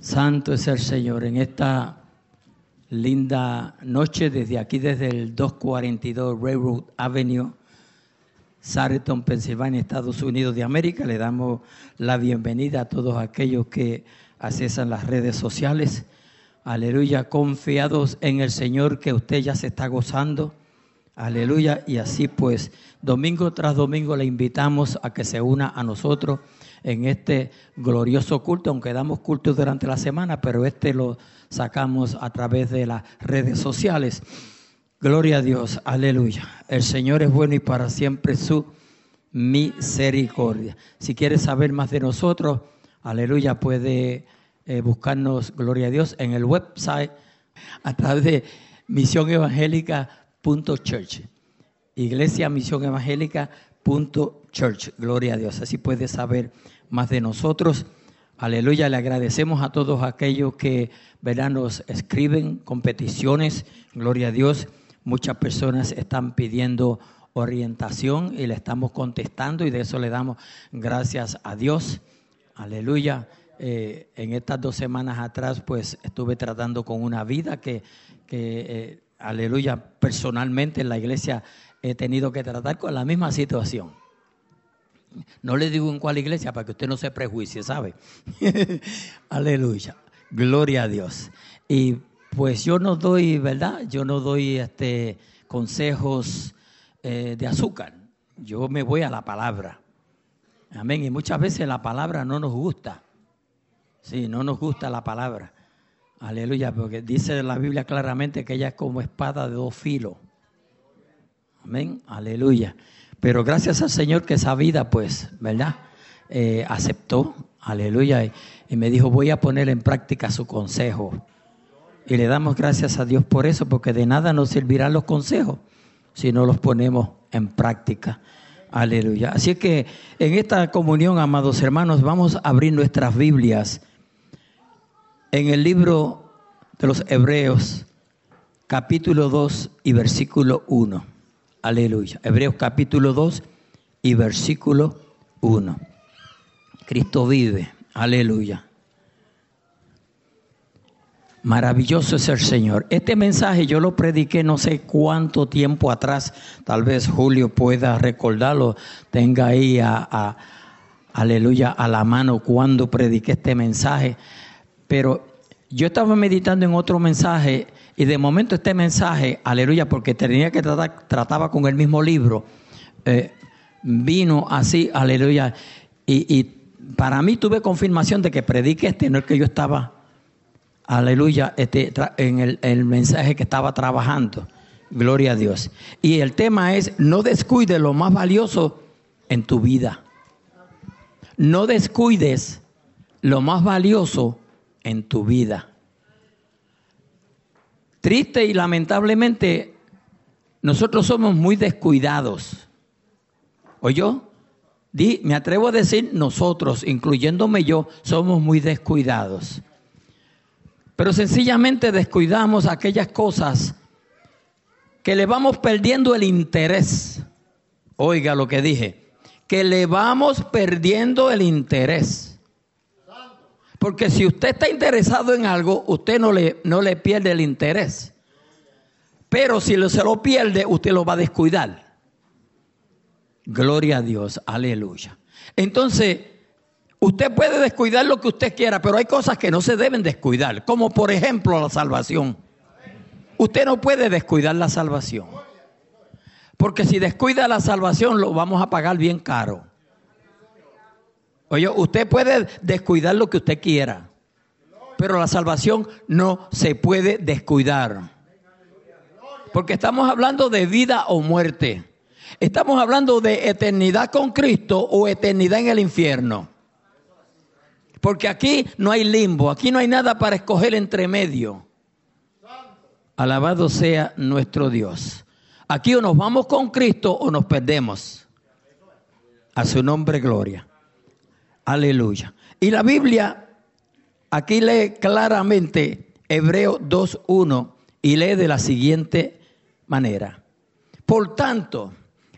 Santo es el Señor. En esta linda noche, desde aquí, desde el 242 Railroad Avenue, Sargent, Pensilvania, Estados Unidos de América, le damos la bienvenida a todos aquellos que accesan las redes sociales. Aleluya, confiados en el Señor que usted ya se está gozando. Aleluya, y así pues, domingo tras domingo le invitamos a que se una a nosotros en este glorioso culto, aunque damos cultos durante la semana, pero lo sacamos a través de las redes sociales. Gloria a Dios, aleluya. El Señor es bueno y para siempre su misericordia. Si quiere saber más de nosotros, aleluya, puede buscarnos, gloria a Dios, en el website a través de misionevangelica.church. Iglesia Misión Evangélica.church. Gloria a Dios. Así puede saber más de nosotros. Aleluya. Le agradecemos a todos aquellos que, ¿verdad?, nos escriben con peticiones. Gloria a Dios. Muchas personas están pidiendo orientación y le estamos contestando y de eso le damos gracias a Dios. Aleluya. En estas 2 semanas atrás, pues estuve tratando con una vida que aleluya, personalmente en la iglesia he tenido que tratar con la misma situación. No le digo en cuál iglesia para que usted no se prejuicie, ¿sabe? Aleluya, gloria a Dios. Y pues yo no doy, ¿verdad? Yo no doy consejos de azúcar. Yo me voy a la palabra. Amén. Y muchas veces la palabra no nos gusta. Sí, no nos gusta la palabra. Aleluya, porque dice la Biblia claramente que ella es como espada de 2 filos. Amén, aleluya. Pero gracias al Señor que esa vida, pues, ¿verdad? Aceptó, aleluya, y me dijo, voy a poner en práctica su consejo. Y le damos gracias a Dios por eso, porque de nada nos servirán los consejos si no los ponemos en práctica. Aleluya. Así que en esta comunión, amados hermanos, vamos a abrir nuestras Biblias en el libro de los Hebreos, capítulo 2 y versículo 1. Aleluya. Hebreos capítulo 2 y versículo 1. Cristo vive. Aleluya. Maravilloso es el Señor. Este mensaje yo lo prediqué no sé cuánto tiempo atrás. Tal vez Julio pueda recordarlo. Tenga ahí aleluya, a la mano cuando prediqué este mensaje. Pero yo estaba meditando en otro mensaje y de momento este mensaje, aleluya, porque tenía que trataba con el mismo libro, vino así, aleluya, y para mí tuve confirmación de que prediqué no es que yo estaba, aleluya, en el mensaje que estaba trabajando, gloria a Dios. Y el tema es, no descuides lo más valioso en tu vida. No descuides lo más valioso en tu vida. Triste y lamentablemente, nosotros somos muy descuidados. ¿Oyó? Me atrevo a decir nosotros, incluyéndome yo, somos muy descuidados. Pero sencillamente descuidamos aquellas cosas que le vamos perdiendo el interés. Oiga lo que dije, que le vamos perdiendo el interés. Porque si usted está interesado en algo, usted no le pierde el interés. Pero si se lo pierde, usted lo va a descuidar. Gloria a Dios, aleluya. Entonces, usted puede descuidar lo que usted quiera, pero hay cosas que no se deben descuidar. Como por ejemplo la salvación. Usted no puede descuidar la salvación. Porque si descuida la salvación, lo vamos a pagar bien caro. Oye, usted puede descuidar lo que usted quiera, pero la salvación no se puede descuidar. Porque estamos hablando de vida o muerte. Estamos hablando de eternidad con Cristo o eternidad en el infierno. Porque aquí no hay limbo, aquí no hay nada para escoger entre medio. Alabado sea nuestro Dios. Aquí o nos vamos con Cristo o nos perdemos. A su nombre, gloria. Aleluya. Y la Biblia aquí lee claramente Hebreos 2:1 y lee de la siguiente manera. Por tanto,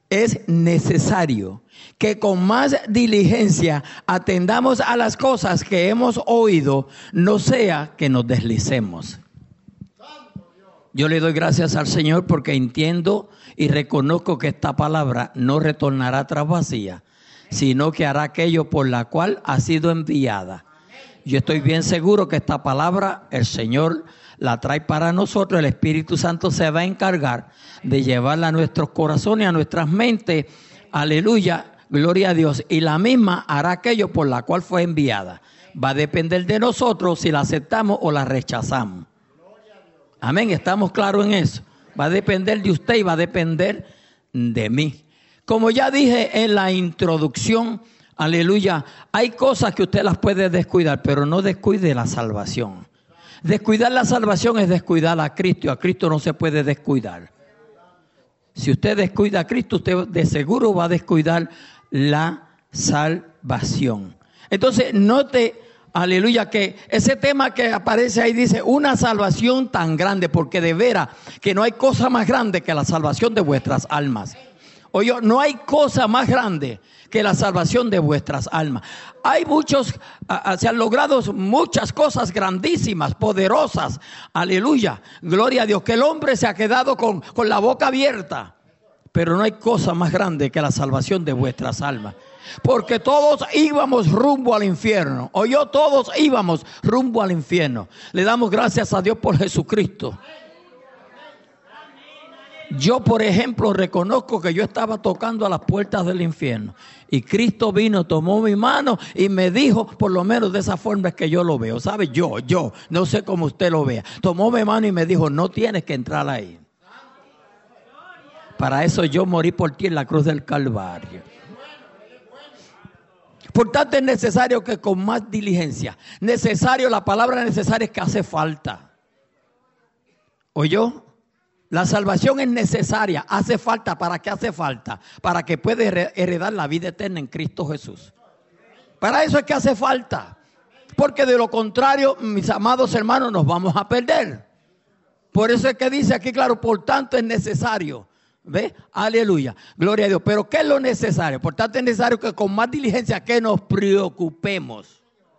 es necesario que con más diligencia atendamos a las cosas que hemos oído, no sea que nos deslicemos. Yo le doy gracias al Señor porque entiendo y reconozco que esta palabra no retornará atrás vacía, sino que hará aquello por la cual ha sido enviada. Yo estoy bien seguro que esta palabra el Señor la trae para nosotros. El Espíritu Santo se va a encargar de llevarla a nuestros corazones, a nuestras mentes. Aleluya, gloria a Dios. Y la misma hará aquello por la cual fue enviada. Va a depender de nosotros si la aceptamos o la rechazamos. Amén, estamos claros en eso. Va a depender de usted y va a depender de mí. Como ya dije en la introducción, aleluya, hay cosas que usted las puede descuidar, pero no descuide la salvación. Descuidar la salvación es descuidar a Cristo, y a Cristo no se puede descuidar. Si usted descuida a Cristo, usted de seguro va a descuidar la salvación. Entonces, note, aleluya, que ese tema que aparece ahí dice, una salvación tan grande, porque de veras que no hay cosa más grande que la salvación de vuestras almas. Oye, no hay cosa más grande que la salvación de vuestras almas. Hay se han logrado muchas cosas grandísimas, poderosas, aleluya, gloria a Dios, que el hombre se ha quedado con la boca abierta. Pero no hay cosa más grande que la salvación de vuestras almas. Porque todos íbamos rumbo al infierno. Oye, todos íbamos rumbo al infierno. Le damos gracias a Dios por Jesucristo. Yo, por ejemplo, reconozco que yo estaba tocando a las puertas del infierno. Y Cristo vino, tomó mi mano y me dijo, por lo menos de esa forma es que yo lo veo. ¿Sabe? Yo, no sé cómo usted lo vea. Tomó mi mano y me dijo, no tienes que entrar ahí. Para eso yo morí por ti en la cruz del Calvario. Por tanto es necesario que con más diligencia. Necesario, la palabra necesaria es que hace falta. ¿Oyó? La salvación es necesaria, hace falta. ¿Para qué hace falta? Para que pueda heredar la vida eterna en Cristo Jesús. Para eso es que hace falta. Porque de lo contrario, mis amados hermanos, nos vamos a perder. Por eso es que dice aquí, claro, por tanto es necesario. ¿Ve? Aleluya, gloria a Dios. Pero ¿qué es lo necesario? Por tanto es necesario que con más diligencia que nos preocupemos.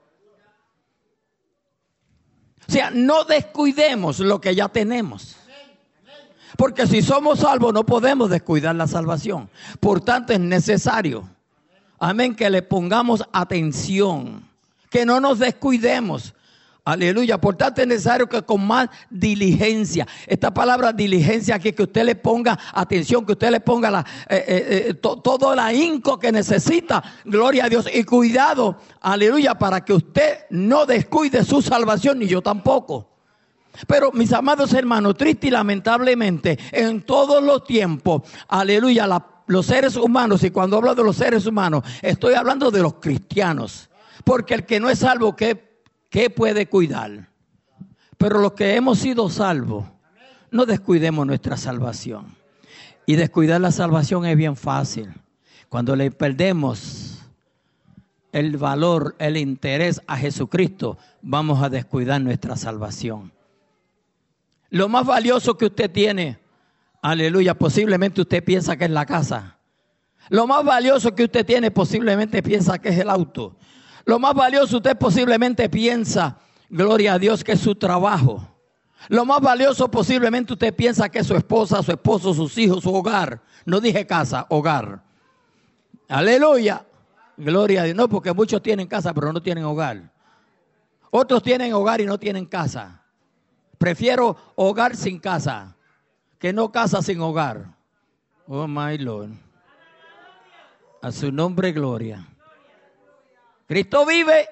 O sea, no descuidemos lo que ya tenemos. Porque si somos salvos no podemos descuidar la salvación. Por tanto es necesario, amén, que le pongamos atención, que no nos descuidemos. Aleluya, por tanto es necesario que con más diligencia, esta palabra diligencia aquí, que usted le ponga atención, que usted le ponga todo el ahínco que necesita, gloria a Dios, y cuidado, aleluya, para que usted no descuide su salvación, ni yo tampoco. Pero mis amados hermanos, triste y lamentablemente, en todos los tiempos, aleluya, los seres humanos, y cuando hablo de los seres humanos, estoy hablando de los cristianos, porque el que no es salvo, ¿qué puede cuidar? Pero los que hemos sido salvos, no descuidemos nuestra salvación. Y descuidar la salvación es bien fácil. Cuando le perdemos el valor, el interés a Jesucristo, vamos a descuidar nuestra salvación. Lo más valioso que usted tiene, aleluya, posiblemente usted piensa que es la casa. Lo más valioso que usted tiene, posiblemente piensa que es el auto. Lo más valioso usted posiblemente piensa, gloria a Dios, que es su trabajo. Lo más valioso posiblemente usted piensa que es su esposa, su esposo, sus hijos, su hogar. No dije casa, hogar. Aleluya, gloria a Dios. No, porque muchos tienen casa pero no tienen hogar. Otros tienen hogar y no tienen casa. Prefiero hogar sin casa que no casa sin hogar. Oh my Lord. A su nombre gloria. Cristo vive.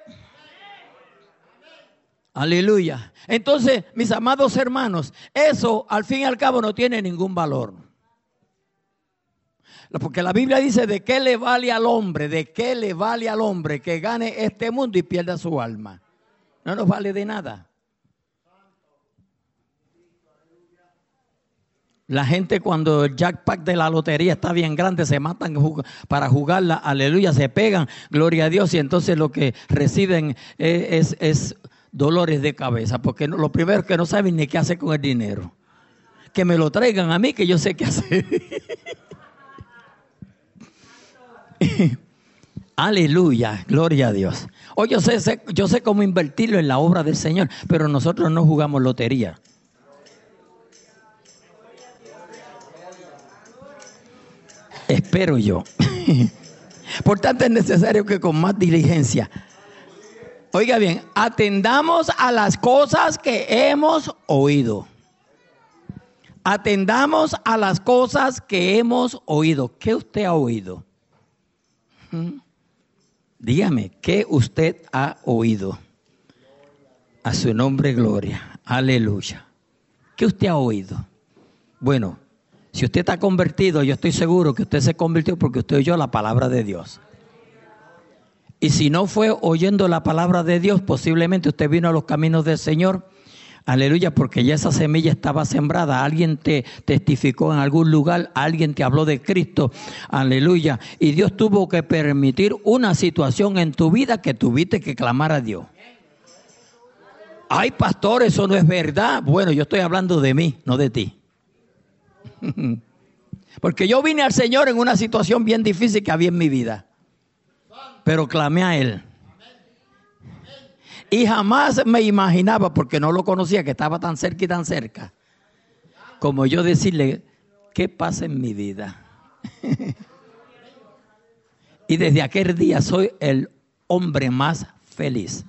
Aleluya. Entonces, mis amados hermanos, eso al fin y al cabo no tiene ningún valor. Porque la Biblia dice, ¿de qué le vale al hombre? ¿De qué le vale al hombre que gane este mundo y pierda su alma? No nos vale de nada. La gente cuando el jackpot de la lotería está bien grande se matan para jugarla, aleluya, se pegan, gloria a Dios, y entonces lo que reciben es dolores de cabeza, porque lo primero es que no saben ni qué hacer con el dinero. Que me lo traigan a mí, que yo sé qué hacer. Aleluya, gloria a Dios. Hoy yo sé cómo invertirlo en la obra del Señor, pero nosotros no jugamos lotería. Espero yo. Por tanto, es necesario que con más diligencia, oiga bien, atendamos a las cosas que hemos oído. Atendamos a las cosas que hemos oído. ¿Qué usted ha oído? Dígame, ¿qué usted ha oído? A su nombre, gloria. Aleluya. ¿Qué usted ha oído? Bueno, si usted está convertido, yo estoy seguro que usted se convirtió porque usted oyó la palabra de Dios. Y si no fue oyendo la palabra de Dios, posiblemente usted vino a los caminos del Señor. Aleluya, porque ya esa semilla estaba sembrada. Alguien te testificó en algún lugar, alguien te habló de Cristo. Aleluya. Y Dios tuvo que permitir una situación en tu vida que tuviste que clamar a Dios. Ay, pastor, eso no es verdad. Bueno, yo estoy hablando de mí, no de ti. Porque yo vine al Señor en una situación bien difícil que había en mi vida. Pero clamé a Él. Y jamás me imaginaba, porque no lo conocía, que estaba tan cerca y tan cerca, como yo decirle, ¿qué pasa en mi vida? Y desde aquel día soy el hombre más feliz.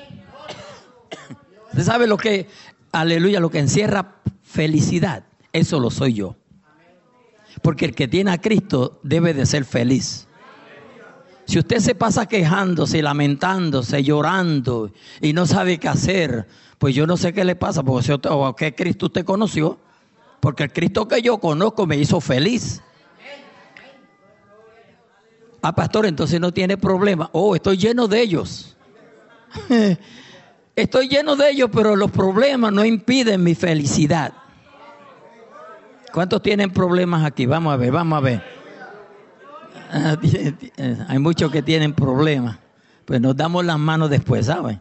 ¿Usted sabe lo que, aleluya, lo que encierra felicidad? Eso lo soy yo. Porque el que tiene a Cristo debe de ser feliz. Si usted se pasa quejándose, lamentándose, llorando y no sabe qué hacer, pues yo no sé qué le pasa, o qué Cristo usted conoció, porque el Cristo que yo conozco me hizo feliz. Ah, pastor, entonces no tiene problema. Oh, estoy lleno de ellos. Estoy lleno de ellos, pero los problemas no impiden mi felicidad. ¿Cuántos tienen problemas aquí? Vamos a ver, vamos a ver. Hay muchos que tienen problemas. Pues nos damos las manos después, ¿saben?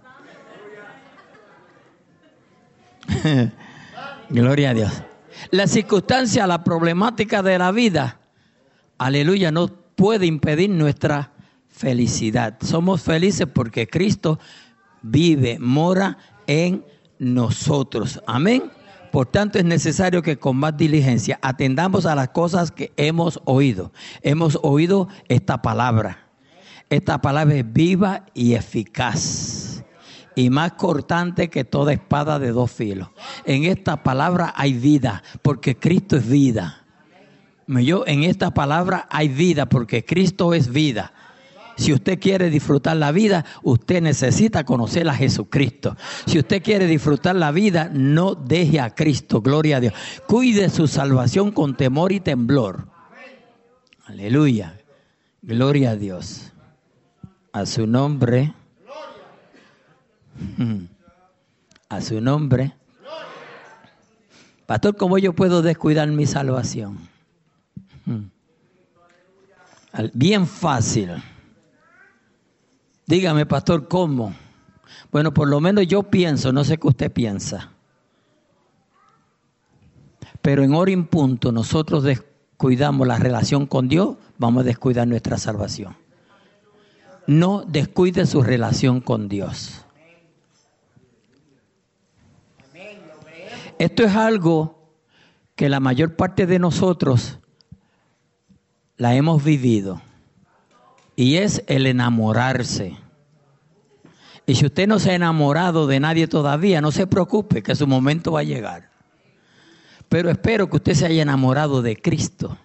Gloria a Dios. La circunstancia, la problemática de la vida, aleluya, no puede impedir nuestra felicidad. Somos felices porque Cristo vive, mora en nosotros. Amén. Por tanto, es necesario que con más diligencia atendamos a las cosas que hemos oído. Hemos oído esta palabra. Esta palabra es viva y eficaz y más cortante que toda espada de dos filos. En esta palabra hay vida, porque Cristo es vida. En esta palabra hay vida, porque Cristo es vida. Si usted quiere disfrutar la vida, usted necesita conocer a Jesucristo. Si usted quiere disfrutar la vida, no deje a Cristo. Gloria a Dios. Cuide su salvación con temor y temblor. Aleluya. Gloria a Dios. A su nombre. A su nombre. Pastor, ¿cómo yo puedo descuidar mi salvación? Bien fácil. Dígame, pastor, ¿cómo? Bueno, por lo menos yo pienso, no sé qué usted piensa. Pero en hora y punto nosotros descuidamos la relación con Dios, vamos a descuidar nuestra salvación. No descuide su relación con Dios. Esto es algo que la mayor parte de nosotros la hemos vivido. Y es el enamorarse. Y si usted no se ha enamorado de nadie todavía, no se preocupe, que su momento va a llegar. Pero espero que usted se haya enamorado de Cristo.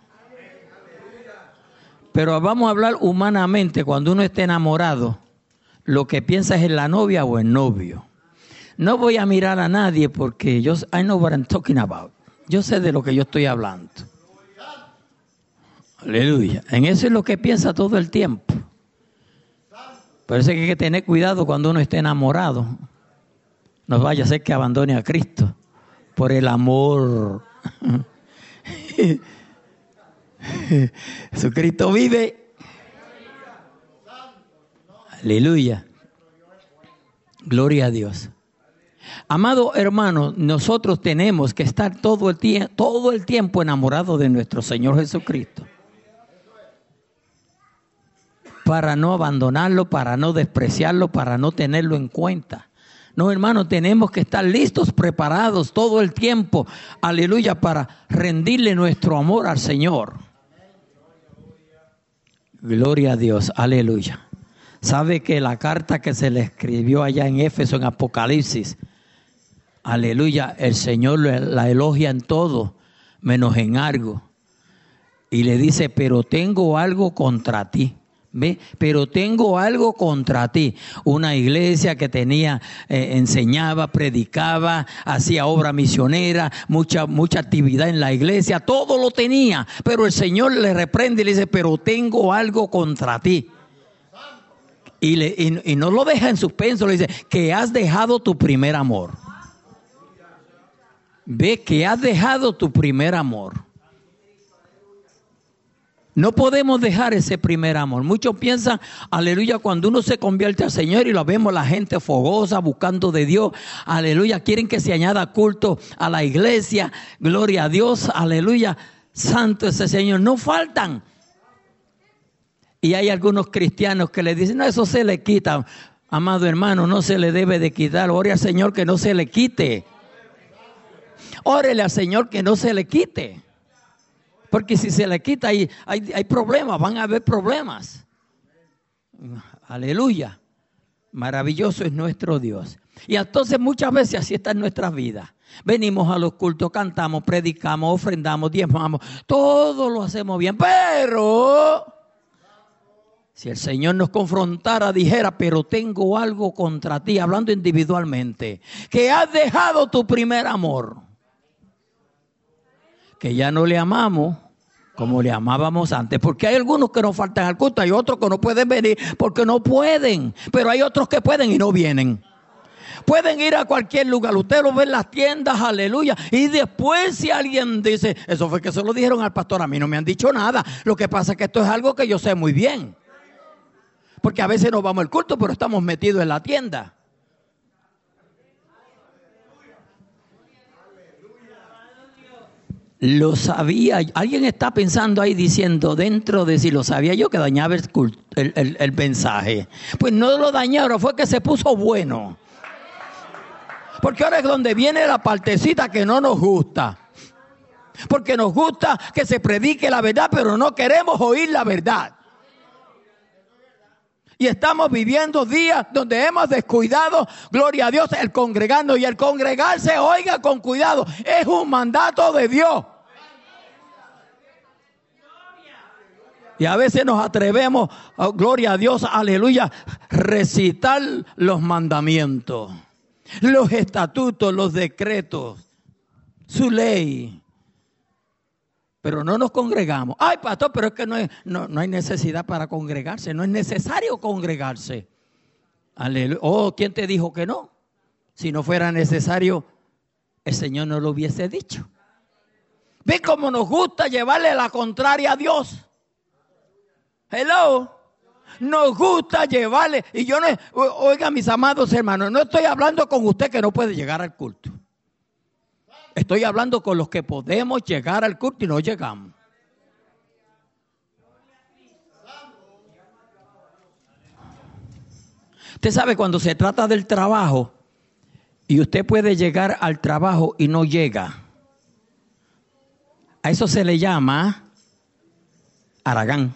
Pero vamos a hablar humanamente. Cuando uno esté enamorado, lo que piensa es en la novia o el novio. No voy a mirar a nadie porque I know what I'm talking about. Yo sé de lo que yo estoy hablando. Aleluya. En eso es lo que piensa todo el tiempo. Por eso hay que tener cuidado cuando uno esté enamorado. No vaya a ser que abandone a Cristo por el amor. Jesucristo vive. Aleluya. Gloria a Dios. Amado hermano, nosotros tenemos que estar todo el tiempo enamorados de nuestro Señor Jesucristo. para no abandonarlo, para no despreciarlo, para no tenerlo en cuenta. No, hermano, tenemos que estar listos, preparados todo el tiempo, aleluya, para rendirle nuestro amor al Señor. Gloria a Dios, aleluya. Sabe que la carta que se le escribió allá en Éfeso, en Apocalipsis, aleluya, el Señor la elogia en todo, menos en algo. Y le dice, pero tengo algo contra ti. ¿Ve? Pero tengo algo contra ti. Una iglesia que tenía, enseñaba, predicaba, hacía obra misionera, mucha actividad en la iglesia, todo lo tenía. Pero el Señor le reprende y le dice, pero tengo algo contra ti. Y no lo deja en suspenso, le dice, que has dejado tu primer amor. Ve que has dejado tu primer amor. No podemos dejar ese primer amor. Muchos piensan, aleluya, cuando uno se convierte al Señor y lo vemos la gente fogosa buscando de Dios, aleluya, quieren que se añada culto a la iglesia, gloria a Dios, aleluya, santo ese Señor, no faltan. Y hay algunos cristianos que le dicen, no, eso se le quita. Amado hermano, no se le debe de quitar. Ore al Señor que no se le quite. Órele al Señor que no se le quite. Porque si se le quita hay problemas, van a haber problemas. Aleluya. Maravilloso es nuestro Dios. Y entonces muchas veces así está en nuestras vidas. Venimos a los cultos, cantamos, predicamos, ofrendamos, diezmamos. Todo lo hacemos bien. Pero si el Señor nos confrontara, dijera, pero tengo algo contra ti, hablando individualmente, que has dejado tu primer amor. Que ya no le amamos como le amábamos antes. Porque hay algunos que nos faltan al culto, hay otros que no pueden venir porque no pueden. Pero hay otros que pueden y no vienen. Pueden ir a cualquier lugar, usted lo ve en las tiendas, aleluya. Y después si alguien dice, eso fue que se lo dijeron al pastor, a mí no me han dicho nada. Lo que pasa es que esto es algo que yo sé muy bien. Porque a veces nos vamos al culto, pero estamos metidos en la tienda. Lo sabía, alguien está pensando ahí diciendo dentro de sí, lo sabía yo que dañaba el mensaje. Pues no lo dañaron, fue que se puso bueno. Porque ahora es donde viene la partecita que no nos gusta. Porque nos gusta que se predique la verdad, pero no queremos oír la verdad. Y estamos viviendo días donde hemos descuidado, gloria a Dios, el congregarnos. Y el congregarse, oiga con cuidado, es un mandato de Dios. Y a veces nos atrevemos, oh, gloria a Dios, aleluya, recitar los mandamientos, los estatutos, los decretos, su ley. Pero no nos congregamos. Ay, pastor, pero es que no hay necesidad para congregarse. No es necesario congregarse. Aleluya. Oh, ¿quién te dijo que no? Si no fuera necesario, el Señor no lo hubiese dicho. ¿Ve cómo nos gusta llevarle la contraria a Dios? Hello. Nos gusta llevarle. Y yo no, oiga, mis amados hermanos, no estoy hablando con usted que no puede llegar al culto. Estoy hablando con los que podemos llegar al culto y no llegamos. Usted sabe, cuando se trata del trabajo y usted puede llegar al trabajo y no llega, a eso se le llama haragán,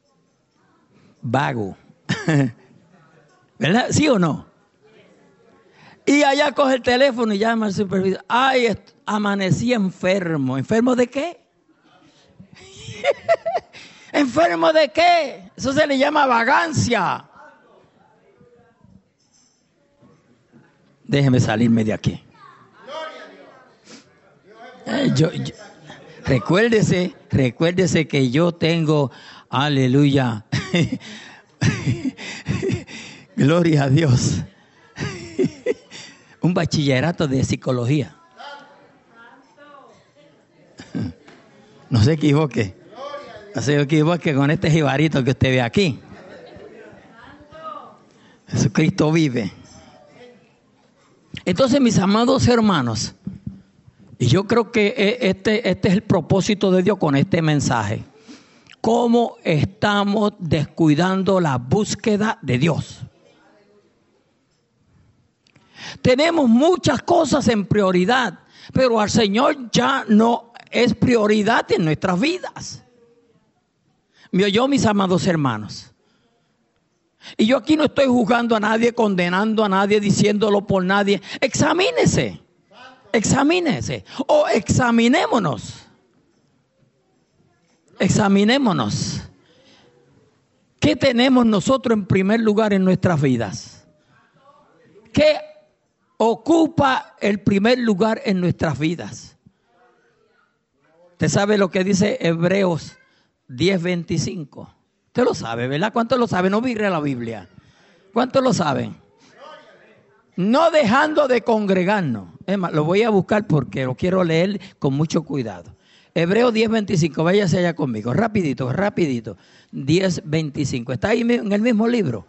vago. ¿Verdad? ¿Sí o no? Y allá coge el teléfono y llama al supervisor. Ay, amanecí enfermo. ¿Enfermo de qué? ¿Enfermo de qué? Eso se le llama vagancia. Déjeme salirme de aquí. Recuérdese que yo tengo, aleluya, gloria a Dios, un bachillerato de psicología. No se equivoque. No se equivoque con este jibarito que usted ve aquí. Jesucristo vive. Entonces, mis amados hermanos, y yo creo que este es el propósito de Dios con este mensaje. cómo estamos descuidando la búsqueda de Dios. Tenemos muchas cosas en prioridad, pero al Señor ya no es prioridad en nuestras vidas. ¿Me oyó, mis amados hermanos? Y yo aquí no estoy juzgando a nadie, condenando a nadie, diciéndolo por nadie. Examínese o examinémonos. ¿Qué tenemos nosotros en primer lugar en nuestras vidas? ¿Qué ocupa el primer lugar en nuestras vidas? ¿Usted sabe lo que dice Hebreos 10:25? Usted lo sabe, ¿verdad? ¿Cuántos lo saben? No vire la Biblia. ¿Cuántos lo saben? No dejando de congregarnos. Es más, lo voy a buscar porque lo quiero leer con mucho cuidado. Hebreos 10:25, váyase allá conmigo. Rapidito. 10:25. Está ahí en el mismo libro.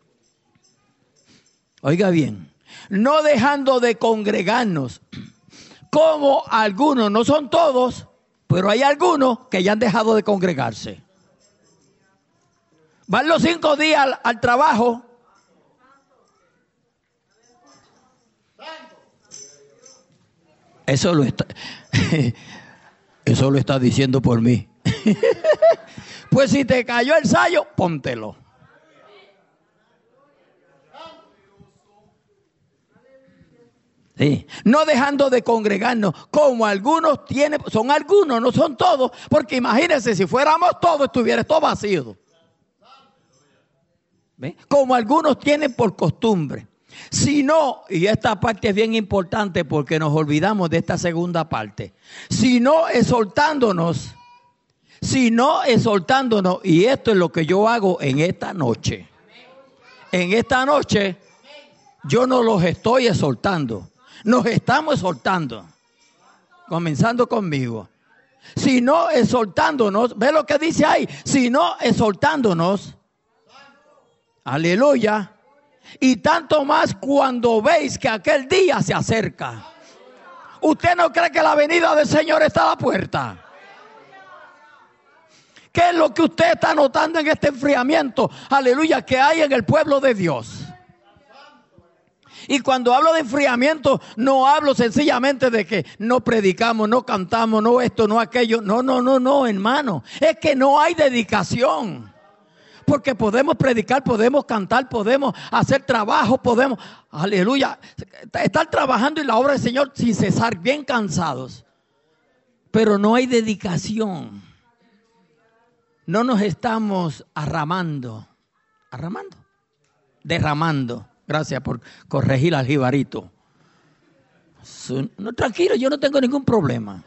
Oiga bien. No dejando de congregarnos, como algunos, no son todos, pero hay algunos que ya han dejado de congregarse. Van los 5 días al trabajo. Eso lo está diciendo por mí. Pues si te cayó el sayo, póntelo. Sí. No dejando de congregarnos, como algunos tienen, son algunos, no son todos, porque imagínense, si fuéramos todos, estuviera todo vacío. ¿Ve? Como algunos tienen por costumbre. Si no, y esta parte es bien importante porque nos olvidamos de esta segunda parte, sino exhortándonos, y esto es lo que yo hago en esta noche. En esta noche, yo no los estoy exhortando. Nos estamos exhortando, comenzando conmigo. Si no exhortándonos, ve lo que dice ahí, si no exhortándonos, aleluya, y tanto más cuando veis que aquel día se acerca. ¿Usted no cree que la venida del Señor está a la puerta? ¿Qué es lo que usted está notando en este enfriamiento, aleluya, que hay en el pueblo de Dios? Y cuando hablo de enfriamiento, no hablo sencillamente de que no predicamos, no cantamos, no esto, no aquello. No, hermano. Es que no hay dedicación. Porque podemos predicar, podemos cantar, podemos hacer trabajo, podemos, aleluya, estar trabajando en la obra del Señor sin cesar, bien cansados. Pero no hay dedicación. No nos estamos derramando. Gracias por corregir al jibarito. No, tranquilo, yo no tengo ningún problema.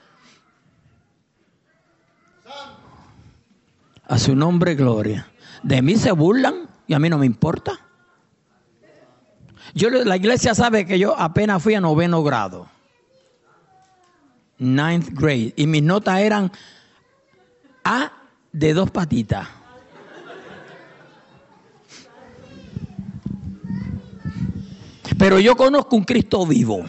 A su nombre, gloria. De mí se burlan y a mí no me importa. La iglesia sabe que yo apenas fui a 9º grado. 9th grade. Y mis notas eran A de 2 patitas. Pero yo conozco un Cristo vivo.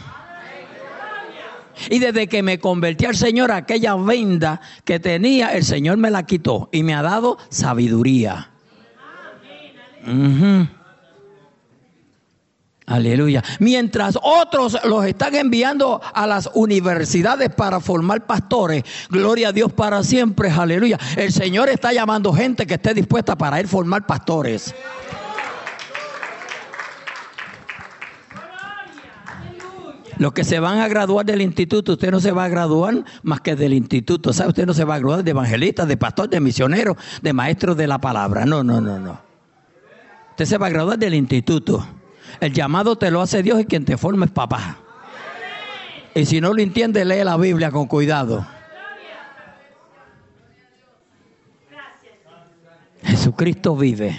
Y desde que me convertí al Señor, aquella venda que tenía, el Señor me la quitó y me ha dado sabiduría. Aleluya. Mientras otros los están enviando a las universidades para formar pastores, gloria a Dios para siempre, aleluya. El Señor está llamando gente que esté dispuesta para él formar pastores. Los que se van a graduar del instituto, usted no se va a graduar más que del instituto. ¿Sabe? Usted no se va a graduar de evangelista, de pastor, de misionero, de maestro de la palabra. No. Usted se va a graduar del instituto. El llamado te lo hace Dios y quien te forma es papá. Y si no lo entiende, lee la Biblia con cuidado. Jesucristo vive.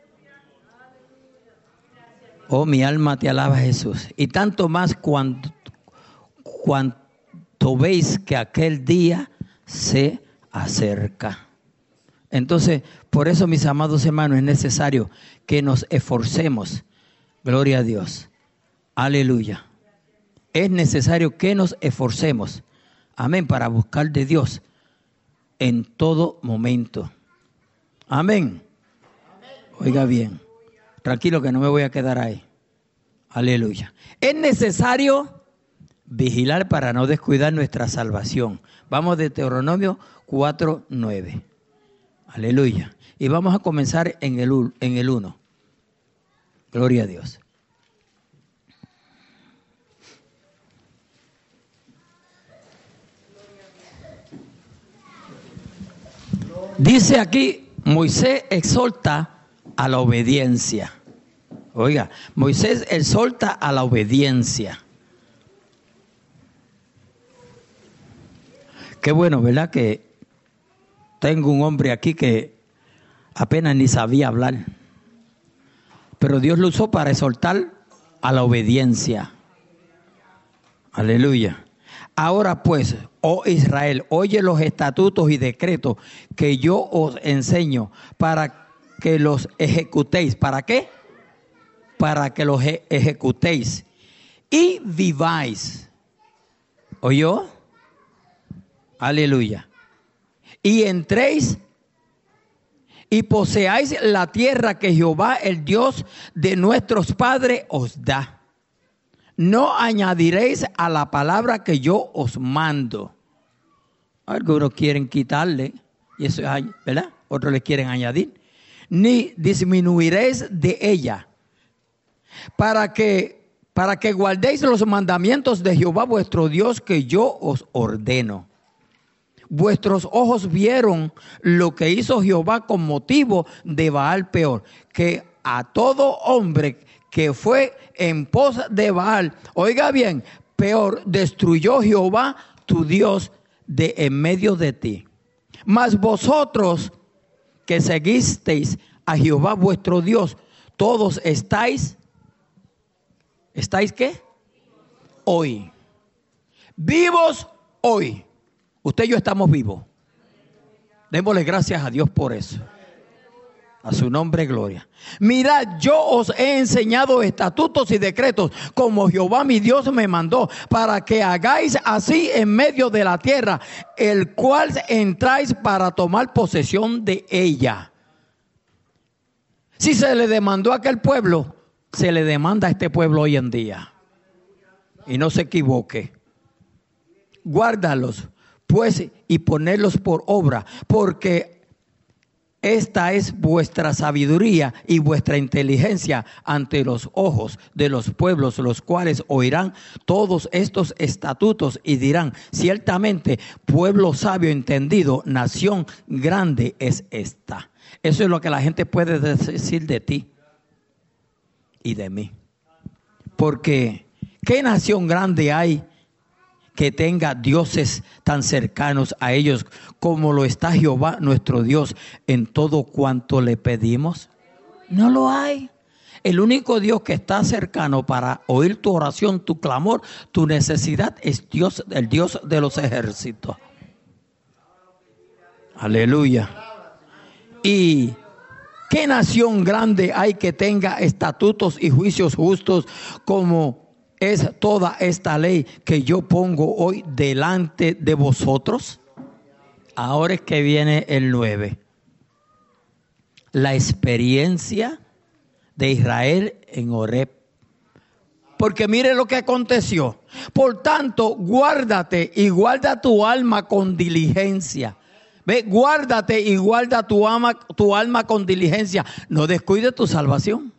Oh, mi alma te alaba, Jesús. Y tanto más cuanto veis que aquel día se acerca. Entonces, por eso, mis amados hermanos, es necesario que nos esforcemos. Gloria a Dios. Aleluya. Es necesario que nos esforcemos. Amén. Para buscar de Dios en todo momento. Amén. Oiga bien. Tranquilo que no me voy a quedar ahí. Aleluya. Es necesario vigilar para no descuidar nuestra salvación. Vamos de Deuteronomio 4:9. Aleluya. Y vamos a comenzar en el 1. Gloria a Dios. Dice aquí, Moisés exhorta a la obediencia. Oiga, Moisés exhorta a la obediencia. Qué bueno, ¿verdad? Que tengo un hombre aquí que apenas ni sabía hablar. Pero Dios lo usó para exhortar a la obediencia. Aleluya. Ahora pues, oh Israel, oye los estatutos y decretos que yo os enseño para que los ejecutéis. ¿Para qué? Para que los ejecutéis y viváis. ¿Oyó? Aleluya. Y entréis y poseáis la tierra que Jehová, el Dios de nuestros padres, os da. No añadiréis a la palabra que yo os mando. Algunos quieren quitarle, y eso es, ¿verdad? Otros le quieren añadir. Ni disminuiréis de ella, para que guardéis los mandamientos de Jehová vuestro Dios que yo os ordeno. Vuestros ojos vieron lo que hizo Jehová con motivo de Baal peor, que a todo hombre que fue en pos de Baal, oiga bien, peor destruyó Jehová tu Dios de en medio de ti. Mas vosotros que seguisteis a Jehová vuestro Dios, todos ¿estáis qué? Hoy. Vivos hoy. Usted y yo estamos vivos. Démosle gracias a Dios por eso. A su nombre, gloria. Mirad, yo os he enseñado estatutos y decretos como Jehová mi Dios me mandó, para que hagáis así en medio de la tierra, el cual entráis para tomar posesión de ella. Si se le demandó a aquel pueblo, se le demanda a este pueblo hoy en día. Y no se equivoque. Guárdalos, pues, y ponerlos por obra, porque esta es vuestra sabiduría y vuestra inteligencia ante los ojos de los pueblos, los cuales oirán todos estos estatutos y dirán: ciertamente, pueblo sabio entendido, nación grande es esta. Eso es lo que la gente puede decir de ti y de mí. Porque, ¿qué nación grande hay que tenga dioses tan cercanos a ellos como lo está Jehová nuestro Dios en todo cuanto le pedimos? No lo hay. El único Dios que está cercano para oír tu oración, tu clamor, tu necesidad es Dios, el Dios de los ejércitos. Aleluya. ¿Y qué nación grande hay que tenga estatutos y juicios justos como es toda esta ley que yo pongo hoy delante de vosotros? Ahora es que viene el 9. La experiencia de Israel en Horeb. Porque mire lo que aconteció. Por tanto, guárdate y guarda tu alma con diligencia. Ve, guárdate y guarda tu alma con diligencia. No descuide tu salvación.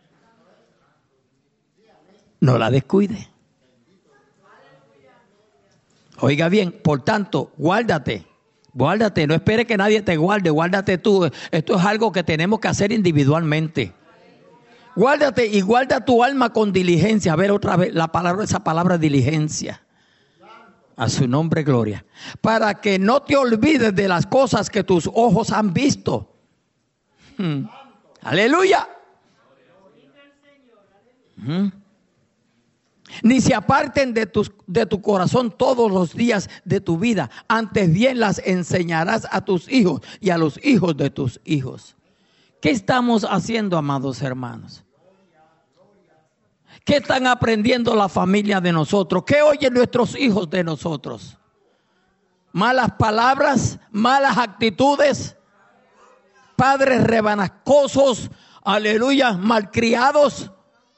No la descuide. Oiga bien, por tanto, guárdate, no espere que nadie te guarde, guárdate tú. Esto es algo que tenemos que hacer individualmente. Guárdate y guarda tu alma con diligencia. A ver otra vez esa palabra diligencia. A su nombre, gloria. Para que no te olvides de las cosas que tus ojos han visto. Aleluya. Ni se aparten de tu corazón todos los días de tu vida. Antes bien las enseñarás a tus hijos y a los hijos de tus hijos. ¿Qué estamos haciendo, amados hermanos? ¿Qué están aprendiendo la familia de nosotros? ¿Qué oyen nuestros hijos de nosotros? ¿Malas palabras? ¿Malas actitudes? padres rebanascosos, aleluya, malcriados.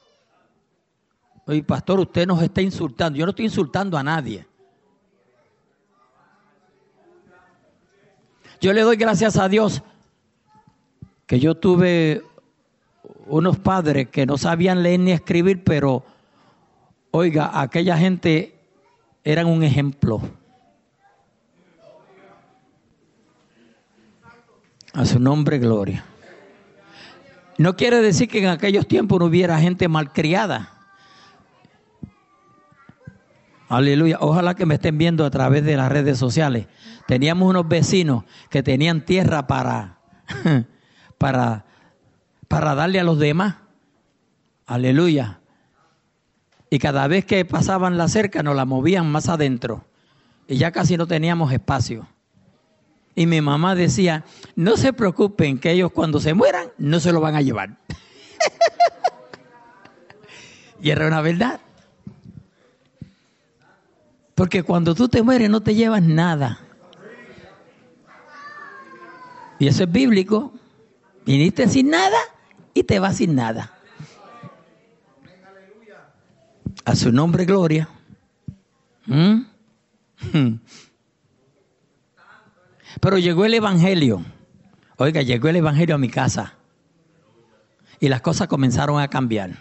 Oye, pastor, usted nos está insultando. Yo no estoy insultando a nadie. Yo le doy gracias a Dios que yo tuve unos padres que no sabían leer ni escribir, pero oiga, aquella gente eran un ejemplo. A su nombre, gloria. No quiere decir que en aquellos tiempos no hubiera gente malcriada. Aleluya. Ojalá que me estén viendo a través de las redes sociales. Teníamos unos vecinos que tenían tierra para darle a los demás. Aleluya. Y cada vez que pasaban la cerca nos la movían más adentro. Y ya casi no teníamos espacio. Y mi mamá decía, no se preocupen que ellos cuando se mueran no se lo van a llevar. Y era una verdad. Porque cuando tú te mueres no te llevas nada. Y eso es bíblico. Viniste sin nada y te vas sin nada. A su nombre, gloria. Pero llegó el evangelio. Oiga, llegó el evangelio a mi casa. Y las cosas comenzaron a cambiar.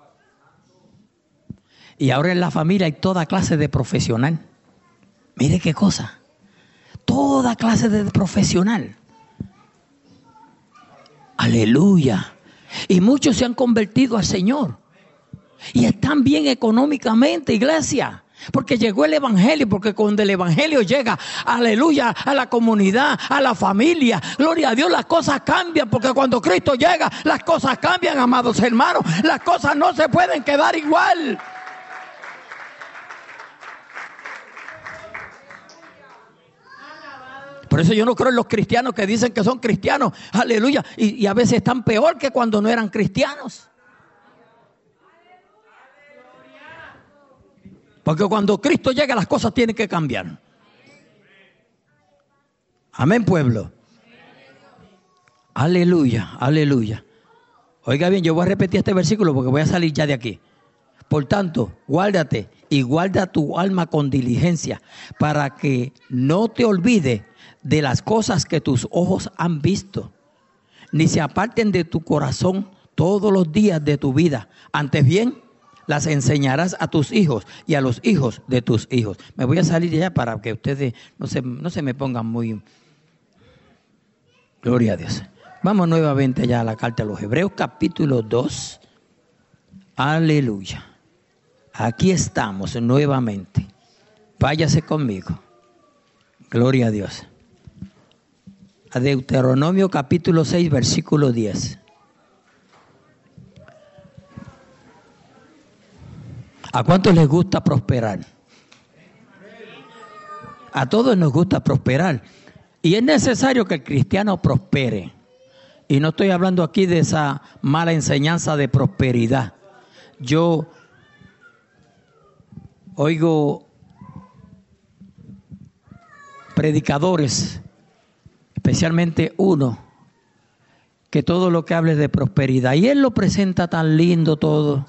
Y ahora en la familia hay toda clase de profesional. Mire qué cosa. Toda clase de profesional. Aleluya. Y muchos se han convertido al Señor. Y están bien económicamente, iglesia. Porque llegó el evangelio, porque cuando el evangelio llega, aleluya, a la comunidad, a la familia, gloria a Dios, las cosas cambian, porque cuando Cristo llega, las cosas cambian, amados hermanos. Las cosas no se pueden quedar igual. Por eso yo no creo en los cristianos que dicen que son cristianos, aleluya, y a veces están peor que cuando no eran cristianos. Porque cuando Cristo llega las cosas tienen que cambiar. Amén, pueblo. Aleluya, aleluya. Oiga bien, yo voy a repetir este versículo porque voy a salir ya de aquí. Por tanto, guárdate y guarda tu alma con diligencia para que no te olvides de las cosas que tus ojos han visto, ni se aparten de tu corazón todos los días de tu vida. Antes bien, las enseñarás a tus hijos y a los hijos de tus hijos. Me voy a salir ya para que ustedes no se me pongan muy... Gloria a Dios. Vamos nuevamente ya a la carta a los Hebreos, capítulo 2. Aleluya. Aquí estamos nuevamente. Váyase conmigo. Gloria a Dios. A Deuteronomio capítulo 6, versículo 10. ¿A cuántos les gusta prosperar? A todos nos gusta prosperar. Y es necesario que el cristiano prospere. Y no estoy hablando aquí de esa mala enseñanza de prosperidad. Yo oigo predicadores, especialmente uno, que todo lo que hable es de prosperidad. Y él lo presenta tan lindo todo.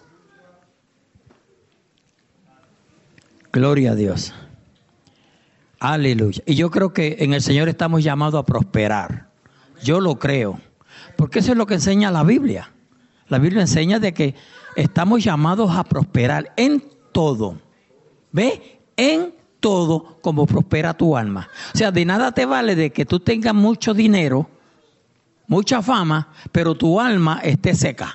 Gloria a Dios. Aleluya. Y yo creo que en el Señor estamos llamados a prosperar. Yo lo creo. Porque eso es lo que enseña la Biblia. La Biblia enseña de que estamos llamados a prosperar en todo. ¿Ve? En todo como prospera tu alma. O sea, de nada te vale de que tú tengas mucho dinero, mucha fama, pero tu alma esté seca.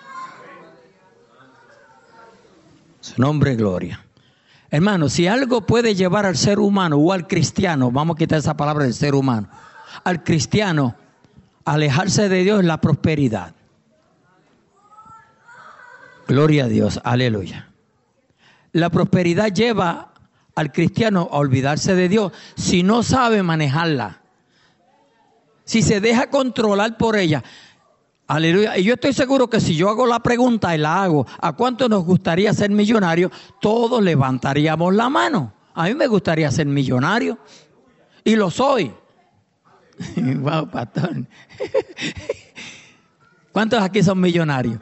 Su nombre, gloria. Hermano, si algo puede llevar al ser humano o al cristiano, vamos a quitar esa palabra del ser humano, al cristiano a alejarse de Dios es la prosperidad. Gloria a Dios, aleluya. La prosperidad lleva al cristiano a olvidarse de Dios si no sabe manejarla, si se deja controlar por ella. Aleluya. Y yo estoy seguro que si yo hago la pregunta y la hago, ¿a cuánto nos gustaría ser millonarios? Todos levantaríamos la mano. A mí me gustaría ser millonario y lo soy. Wow, pastor. ¿Cuántos aquí son millonarios?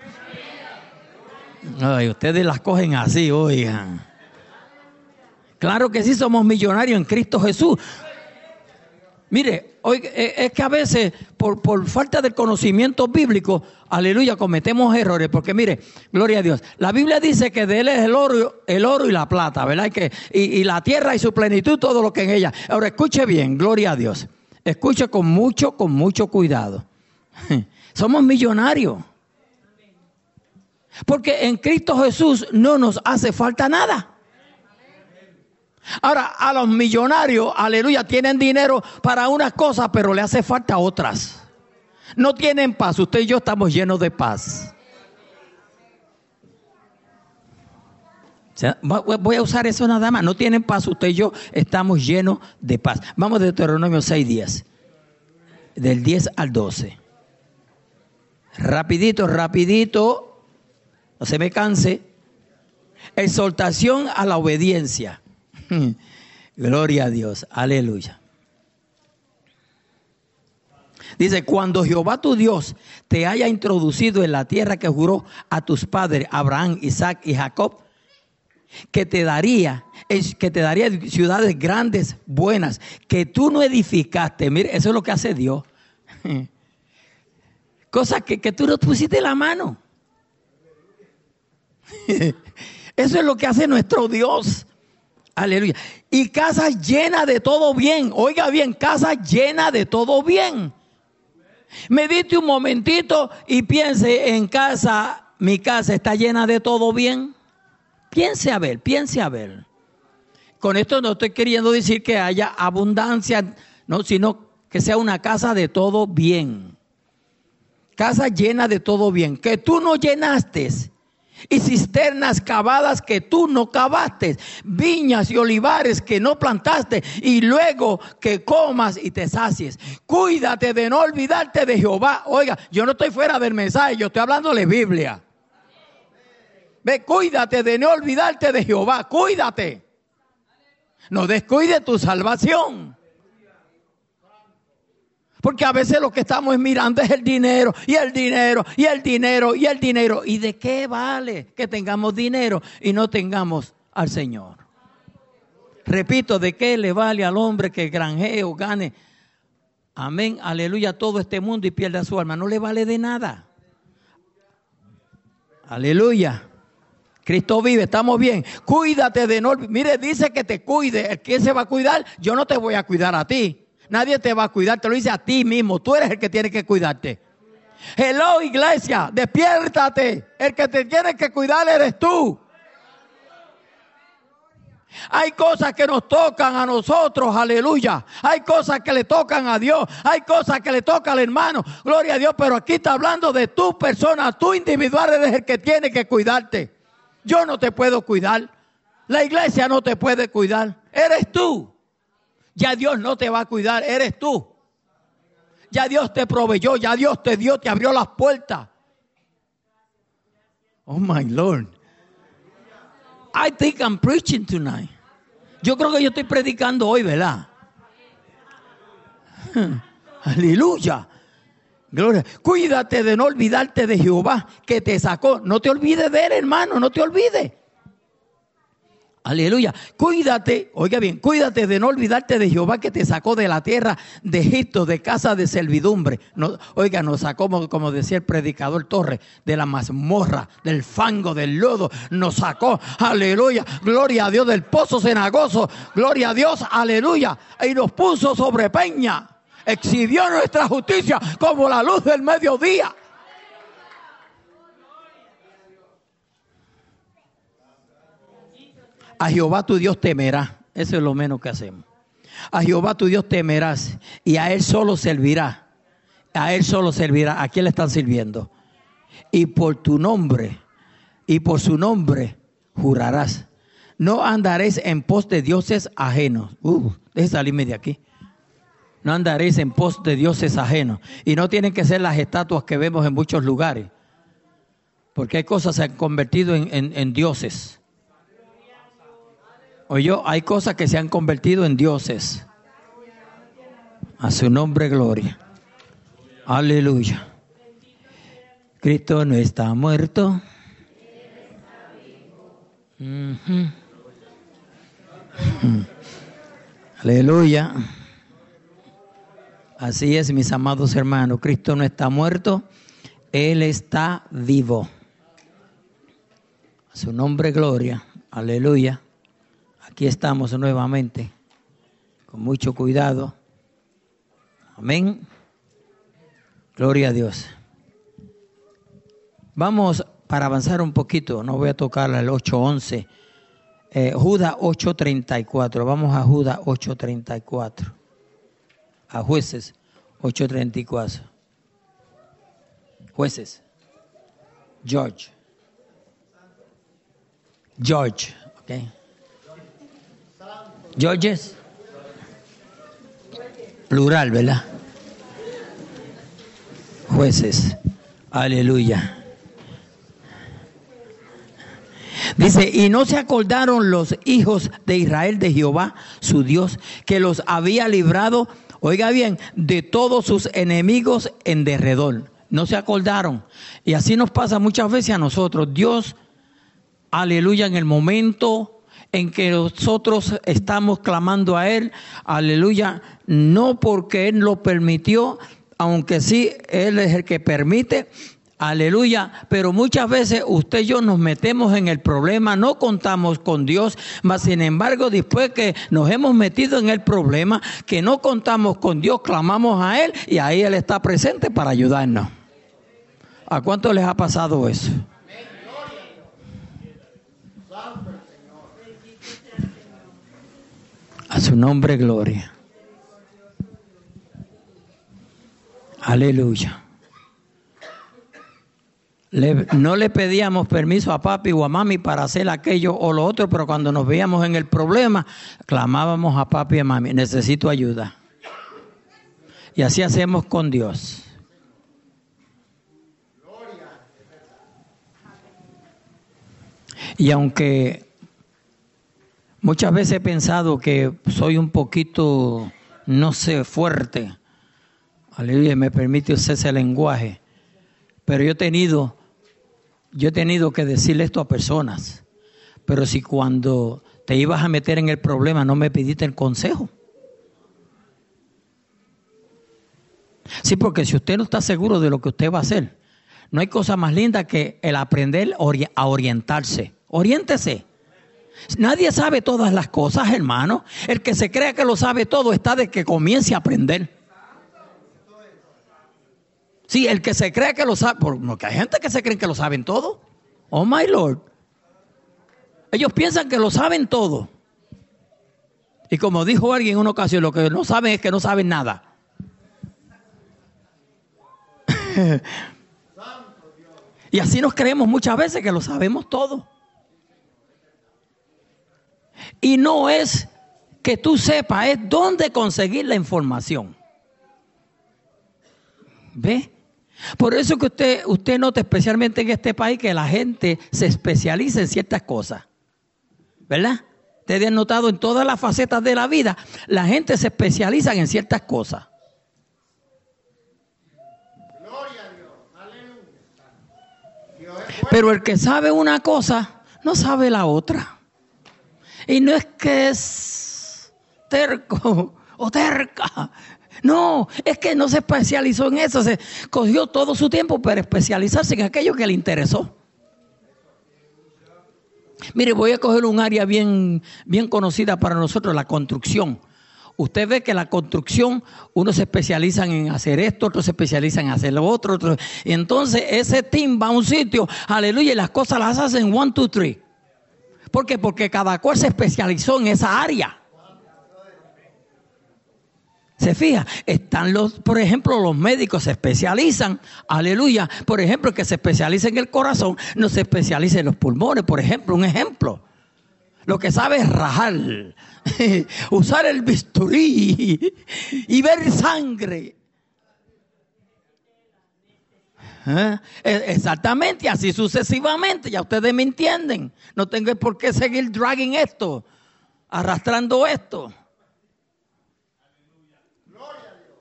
Ay, ustedes las cogen así, oigan. Claro que sí somos millonarios en Cristo Jesús. Mire, es que a veces por falta de conocimiento bíblico, aleluya, cometemos errores. Porque mire, gloria a Dios, la Biblia dice que de Él es el oro y la plata, ¿verdad? Y la tierra y su plenitud, todo lo que en ella. Ahora escuche bien, gloria a Dios. Escuche con mucho cuidado. Somos millonarios. Porque en Cristo Jesús no nos hace falta nada. Ahora, a los millonarios, aleluya, tienen dinero para unas cosas, pero le hace falta otras. No tienen paz. Usted y yo estamos llenos de paz. O sea, voy a usar eso nada más. No tienen paz. Usted y yo estamos llenos de paz. Vamos de Deuteronomio 6:10. Del 10 al 12. Rapidito. No se me canse. Exhortación a la obediencia. Gloria a Dios, aleluya. Dice, cuando Jehová tu Dios te haya introducido en la tierra que juró a tus padres, Abraham, Isaac y Jacob, que te daría ciudades grandes, buenas, que tú no edificaste. Mire, eso es lo que hace Dios. Cosas que tú no pusiste la mano. Eso es lo que hace nuestro Dios. Aleluya. Y casas llenas de todo bien. Oiga bien, casas llenas de todo bien. Medite un momentito y piense en casa. Mi casa está llena de todo bien. Piense a ver. Con esto no estoy queriendo decir que haya abundancia, no, sino que sea una casa de todo bien. Casa llena de todo bien. Que tú no llenaste. Y cisternas cavadas que tú no cavaste, viñas y olivares que no plantaste, y luego que comas y te sacies. Cuídate de no olvidarte de Jehová. Oiga, yo no estoy fuera del mensaje, yo estoy hablando de Biblia. Ve, cuídate de no olvidarte de Jehová, cuídate. No descuide tu salvación. Porque a veces lo que estamos mirando es el dinero, y el dinero, y el dinero, y el dinero. ¿Y de qué vale que tengamos dinero y no tengamos al Señor? Repito, ¿de qué le vale al hombre que granjee o gane? Amén, aleluya, todo este mundo y pierda su alma. No le vale de nada. Aleluya. Cristo vive, estamos bien. Cuídate de no... Mire, dice que te cuide. ¿Quién se va a cuidar? Yo no te voy a cuidar a ti. Nadie te va a cuidar, te lo dice a ti mismo. Tú eres el que tiene que cuidarte. Hello, iglesia, despiértate. El que te tiene que cuidar eres tú. Hay cosas que nos tocan a nosotros, aleluya. Hay cosas que le tocan a Dios. Hay cosas que le tocan al hermano, gloria a Dios. Pero aquí está hablando de tu persona, tú individual eres el que tiene que cuidarte. Yo no te puedo cuidar. La iglesia no te puede cuidar. Eres tú. Ya Dios no te va a cuidar, eres tú. Ya Dios te proveyó, ya Dios te dio, te abrió las puertas. Oh my Lord. I think I'm preaching tonight. Yo creo que yo estoy predicando hoy, ¿verdad? Aleluya. Gloria. Cuídate de no olvidarte de Jehová que te sacó. No te olvides de él, hermano, no te olvides. Aleluya. Cuídate, oiga bien, cuídate de no olvidarte de Jehová que te sacó de la tierra de Egipto, de casa de servidumbre. No, oiga, nos sacó, como decía el predicador Torres, de la mazmorra, del fango, del lodo. Nos sacó, aleluya, gloria a Dios, del pozo cenagoso, gloria a Dios, aleluya. Y nos puso sobre peña. Exhibió nuestra justicia como la luz del mediodía. A Jehová tu Dios temerás. Eso es lo menos que hacemos. A Jehová tu Dios temerás y a Él solo servirás. A Él solo servirás. ¿A quién le están sirviendo? Y por tu nombre y por su nombre jurarás. No andaréis en pos de dioses ajenos. Deje salirme de aquí. No andaréis en pos de dioses ajenos. Y no tienen que ser las estatuas que vemos en muchos lugares. Porque hay cosas que se han convertido en dioses. Oye, hay cosas que se han convertido en dioses. A su nombre, gloria. Aleluya. Cristo no está muerto. Aleluya. Así es, mis amados hermanos. Cristo no está muerto. Él está vivo. A su nombre, gloria. Aleluya. Aquí estamos nuevamente. Con mucho cuidado. Amén. Gloria a Dios. Vamos para avanzar un poquito. No voy a tocar el 8:11. Judas 8:34. Vamos a Judas 8:34. A Jueces 8:34. Jueces. George, ¿ok? Georges. Plural, ¿verdad? Jueces. Aleluya. Dice, y no se acordaron los hijos de Israel de Jehová, su Dios, que los había librado, oiga bien, de todos sus enemigos en derredor. No se acordaron. Y así nos pasa muchas veces a nosotros. Dios, aleluya, en el momento en que nosotros estamos clamando a Él, aleluya, no porque Él lo permitió, aunque sí, Él es el que permite, aleluya, pero muchas veces usted y yo nos metemos en el problema, no contamos con Dios, mas sin embargo después que nos hemos metido en el problema, que no contamos con Dios, clamamos a Él y ahí Él está presente para ayudarnos. ¿A cuánto les ha pasado eso? A su nombre, gloria. Aleluya. No le pedíamos permiso a papi o a mami para hacer aquello o lo otro, pero cuando nos veíamos en el problema, clamábamos a papi y a mami, necesito ayuda. Y así hacemos con Dios. Y aunque muchas veces he pensado que soy un poquito, no sé, fuerte, aleluya, me permite usted ese lenguaje, pero yo he tenido que decirle esto a personas. Pero si cuando te ibas a meter en el problema no me pediste el consejo. Sí, porque si usted no está seguro de lo que usted va a hacer, no hay cosa más linda que el aprender a orientarse. Oriéntese. Nadie sabe todas las cosas, hermano. El que se crea que lo sabe todo está de que comience a aprender. Sí, el que se cree que lo sabe, porque hay gente que se cree que lo saben todo. Oh my Lord. Ellos piensan que lo saben todo. Y como dijo alguien en una ocasión, lo que no saben es que no saben nada. Y así nos creemos muchas veces que lo sabemos todo. Y no es que tú sepas, es dónde conseguir la información. ¿Ve? Por eso que usted nota especialmente en este país que la gente se especializa en ciertas cosas. ¿Verdad? Ustedes han notado en todas las facetas de la vida, la gente se especializa en ciertas cosas. Gloria a Dios. Aleluya. Pero el que sabe una cosa, no sabe la otra. Y no es que es terco o terca. No, es que no se especializó en eso. Se cogió todo su tiempo para especializarse en aquello que le interesó. Mire, voy a coger un área bien conocida para nosotros, la construcción. Usted ve que la construcción, unos se especializan en hacer esto, otros se especializan en hacer lo otro. Y entonces ese team va a un sitio, aleluya, y las cosas las hacen 1, 2, 3. ¿Por qué? Porque cada cual se especializó en esa área. ¿Se fija? Están por ejemplo, los médicos se especializan, aleluya. Por ejemplo, el que se especializa en el corazón, no se especializa en los pulmones, por ejemplo, un ejemplo. Lo que sabe es rajar, usar el bisturí y ver sangre. Exactamente, así sucesivamente, ya ustedes me entienden. No tengo por qué seguir dragging esto, arrastrando esto.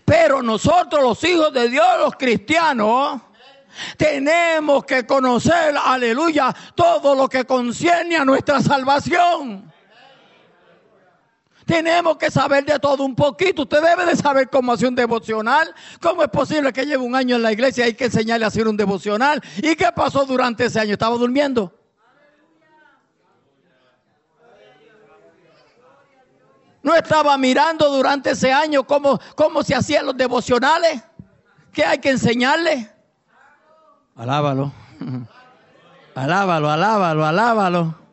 Pero nosotros, los hijos de Dios, los cristianos, tenemos que conocer, aleluya, todo lo que concierne a nuestra salvación. Tenemos que saber de todo un poquito. Usted debe de saber cómo hacer un devocional. ¿Cómo es posible que lleve un año en la iglesia y hay que enseñarle a hacer un devocional? ¿Y qué pasó durante ese año? ¿Estaba durmiendo? ¿No estaba mirando durante ese año cómo se hacían los devocionales? ¿Qué hay que enseñarle? Alábalo. Alábalo, alábalo, alábalo.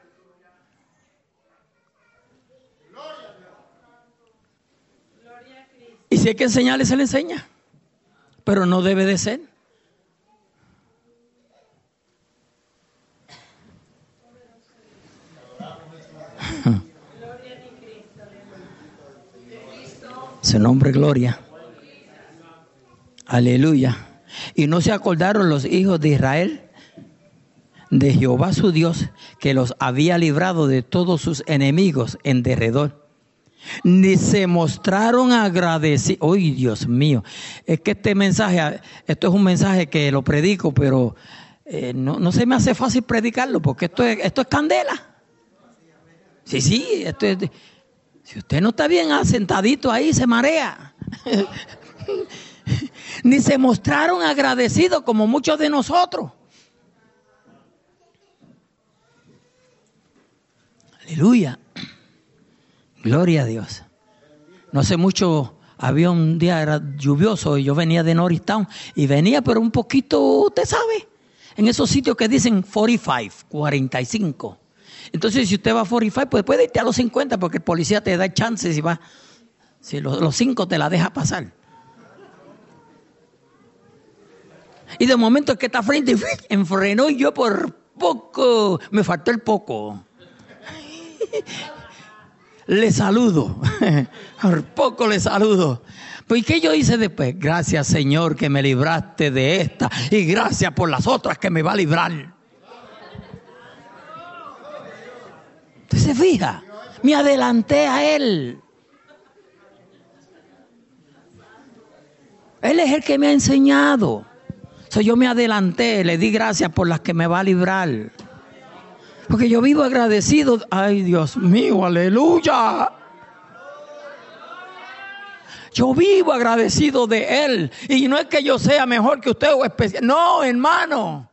Y si hay que enseñarle, se le enseña. Pero no debe de ser. Su nombre, gloria. Aleluya. Y no se acordaron los hijos de Israel de Jehová su Dios, que los había librado de todos sus enemigos en derredor. Ni se mostraron agradecidos. ¡Uy, Dios mío! Es que esto es un mensaje que lo predico, pero no se me hace fácil predicarlo, porque esto es candela. Sí, si usted no está bien sentadito ahí, se marea. Ni se mostraron agradecidos como muchos de nosotros. Aleluya. Gloria a Dios. No hace mucho, había un día lluvioso y yo venía de Norristown y venía pero un poquito, usted sabe, en esos sitios que dicen 45. Entonces si usted va a 45, pues puede irte a los 50 porque el policía te da chances si los 5 te la deja pasar. Y de momento el que está frente enfrenó y yo por poco, me faltó el poco. Le saludo, por poco le saludo. Pues ¿qué yo hice después? Gracias, Señor, que me libraste de esta y gracias por las otras que me va a librar. ¿Usted se fija? Me adelanté a Él. Él es el que me ha enseñado. Yo me adelanté, le di gracias por las que me va a librar. Porque yo vivo agradecido. Ay, Dios mío, aleluya. Yo vivo agradecido de Él. Y no es que yo sea mejor que usted o especial. No, hermano.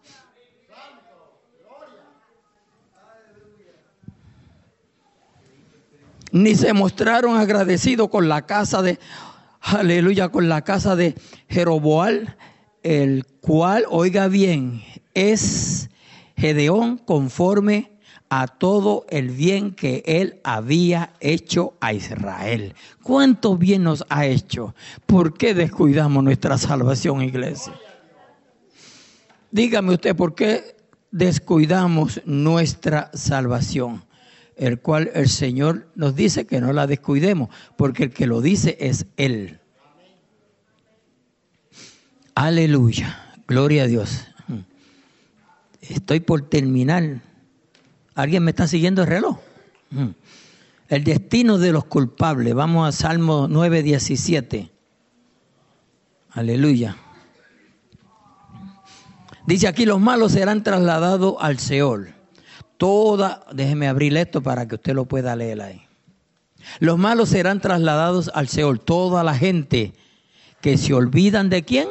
Ni se mostraron agradecidos con la casa de, aleluya, con la casa de Jeroboam, el cual, oiga bien, es Gedeón conforme a todo el bien que él había hecho a Israel. ¿Cuánto bien nos ha hecho? ¿Por qué descuidamos nuestra salvación, iglesia? Dígame usted, ¿por qué descuidamos nuestra salvación? El cual el Señor nos dice que no la descuidemos, porque el que lo dice es Él. Aleluya, gloria a Dios. Estoy por terminar. ¿Alguien me está siguiendo el reloj? El destino de los culpables. Vamos a Salmo 9:17. Aleluya. Dice aquí, los malos serán trasladados al Seol. Déjeme abrir esto para que usted lo pueda leer ahí. Los malos serán trasladados al Seol. Toda la gente que se olvidan de quién.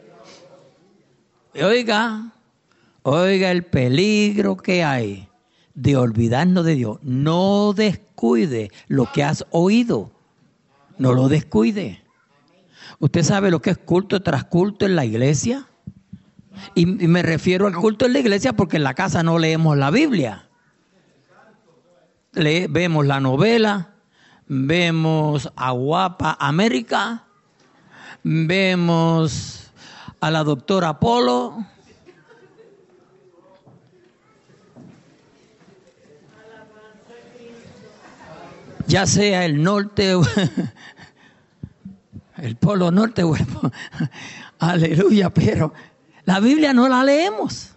Oiga el peligro que hay de olvidarnos de Dios. No descuide lo que has oído. No lo descuide. ¿Usted sabe lo que es culto tras culto en la iglesia? Y me refiero al culto en la iglesia porque en la casa no leemos la Biblia. Vemos la novela, vemos a Guapa América, vemos a la doctora Polo. Ya sea el norte, el polo norte, aleluya, pero la Biblia no la leemos.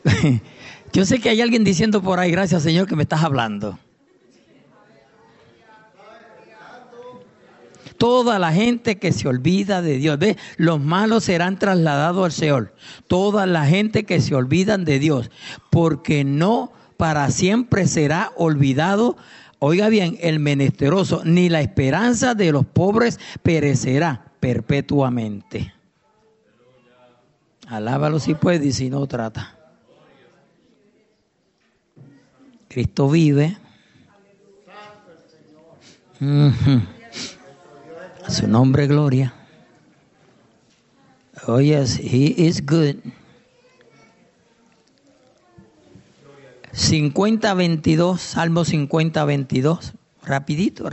Yo sé que hay alguien diciendo por ahí, gracias Señor que me estás hablando. toda la gente que se olvida de Dios. ¿Ves? Los malos serán trasladados al Seol. Toda la gente que se olvidan de Dios. Porque no para siempre será olvidado, oiga bien, el menesteroso, ni la esperanza de los pobres perecerá perpetuamente. Alábalo si puede y si no trata. Cristo vive. Su nombre, gloria. Oh yes, he is good. 50:22, Salmo 50:22. Rapidito.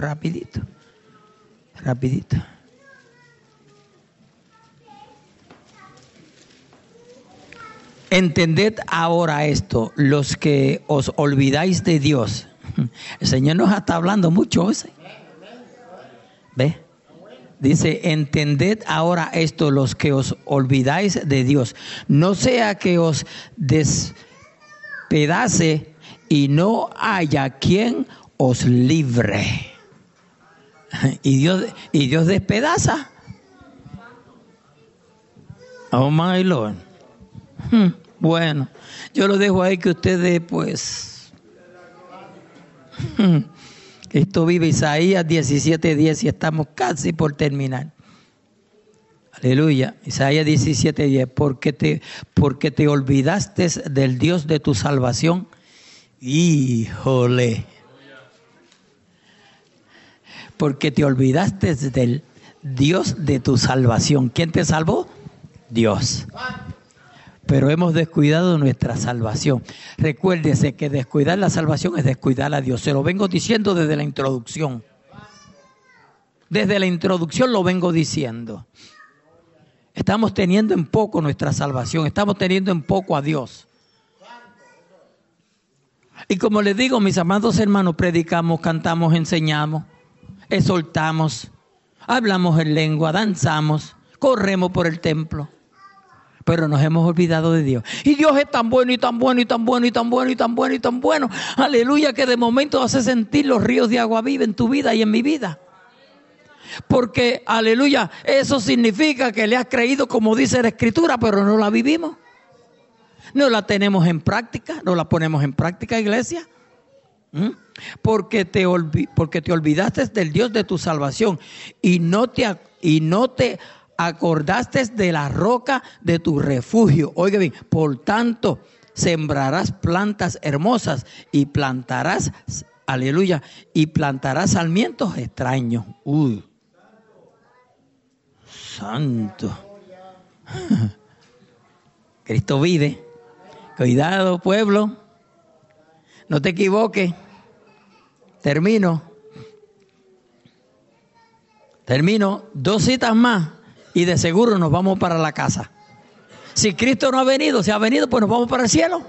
Entended ahora esto, los que os olvidáis de Dios. El Señor nos está hablando mucho hoy. ¿Ve? Dice, entended ahora esto, los que os olvidáis de Dios. No sea que os despedace y no haya quien os libre. Y Dios despedaza. Oh my Lord. Bueno, yo lo dejo ahí que ustedes pues Cristo vive. Isaías 17:10 y estamos casi por terminar. Aleluya. Isaías 17:10. Porque te olvidaste del Dios de tu salvación. Híjole. Porque te olvidaste del Dios de tu salvación. ¿Quién te salvó? Dios. Pero hemos descuidado nuestra salvación. Recuérdese que descuidar la salvación es descuidar a Dios. Se lo vengo diciendo desde la introducción. Desde la introducción lo vengo diciendo. Estamos teniendo en poco nuestra salvación. Estamos teniendo en poco a Dios. Y como les digo, mis amados hermanos, predicamos, cantamos, enseñamos, exhortamos, hablamos en lengua, danzamos, corremos por el templo. Pero nos hemos olvidado de Dios. Y Dios es tan bueno y tan bueno y tan bueno y tan bueno y tan bueno y tan bueno. Aleluya, que de momento hace sentir los ríos de agua viva en tu vida y en mi vida. Porque, aleluya, eso significa que le has creído como dice la Escritura, pero no la vivimos. No la tenemos en práctica, no la ponemos en práctica, iglesia. Porque te olvidaste del Dios de tu salvación y no te acordaste de la roca de tu refugio. Oiga bien, por tanto, sembrarás plantas hermosas y plantarás, aleluya, y plantarás sarmientos extraños. Uy, santo. Cristo vive. Cuidado, pueblo. No te equivoques. Termino. 2 citas más. Y de seguro nos vamos para la casa. Si Cristo no ha venido, si ha venido, pues nos vamos para el cielo.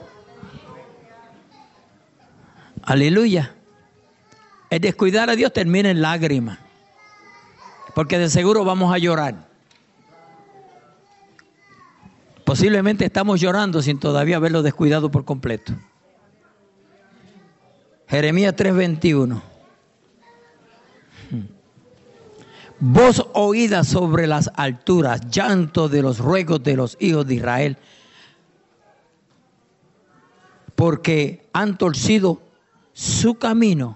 Aleluya. El descuidar a Dios termina en lágrimas. Porque de seguro vamos a llorar. Posiblemente estamos llorando sin todavía haberlo descuidado por completo. Jeremías 3:21. Voz oída sobre las alturas, llanto de los ruegos de los hijos de Israel, porque han torcido su camino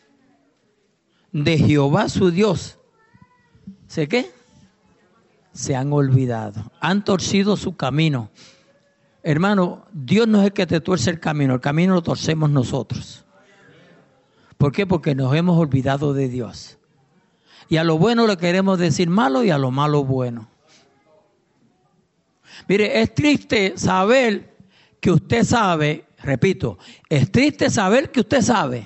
de Jehová su Dios. ¿Sé qué? Se han olvidado, han torcido su camino. Hermano, Dios no es el que te tuerce el camino lo torcemos nosotros. ¿Por qué? Porque nos hemos olvidado de Dios. Y a lo bueno le queremos decir malo y a lo malo bueno. Mire, es triste saber que usted sabe, repito, es triste saber que usted sabe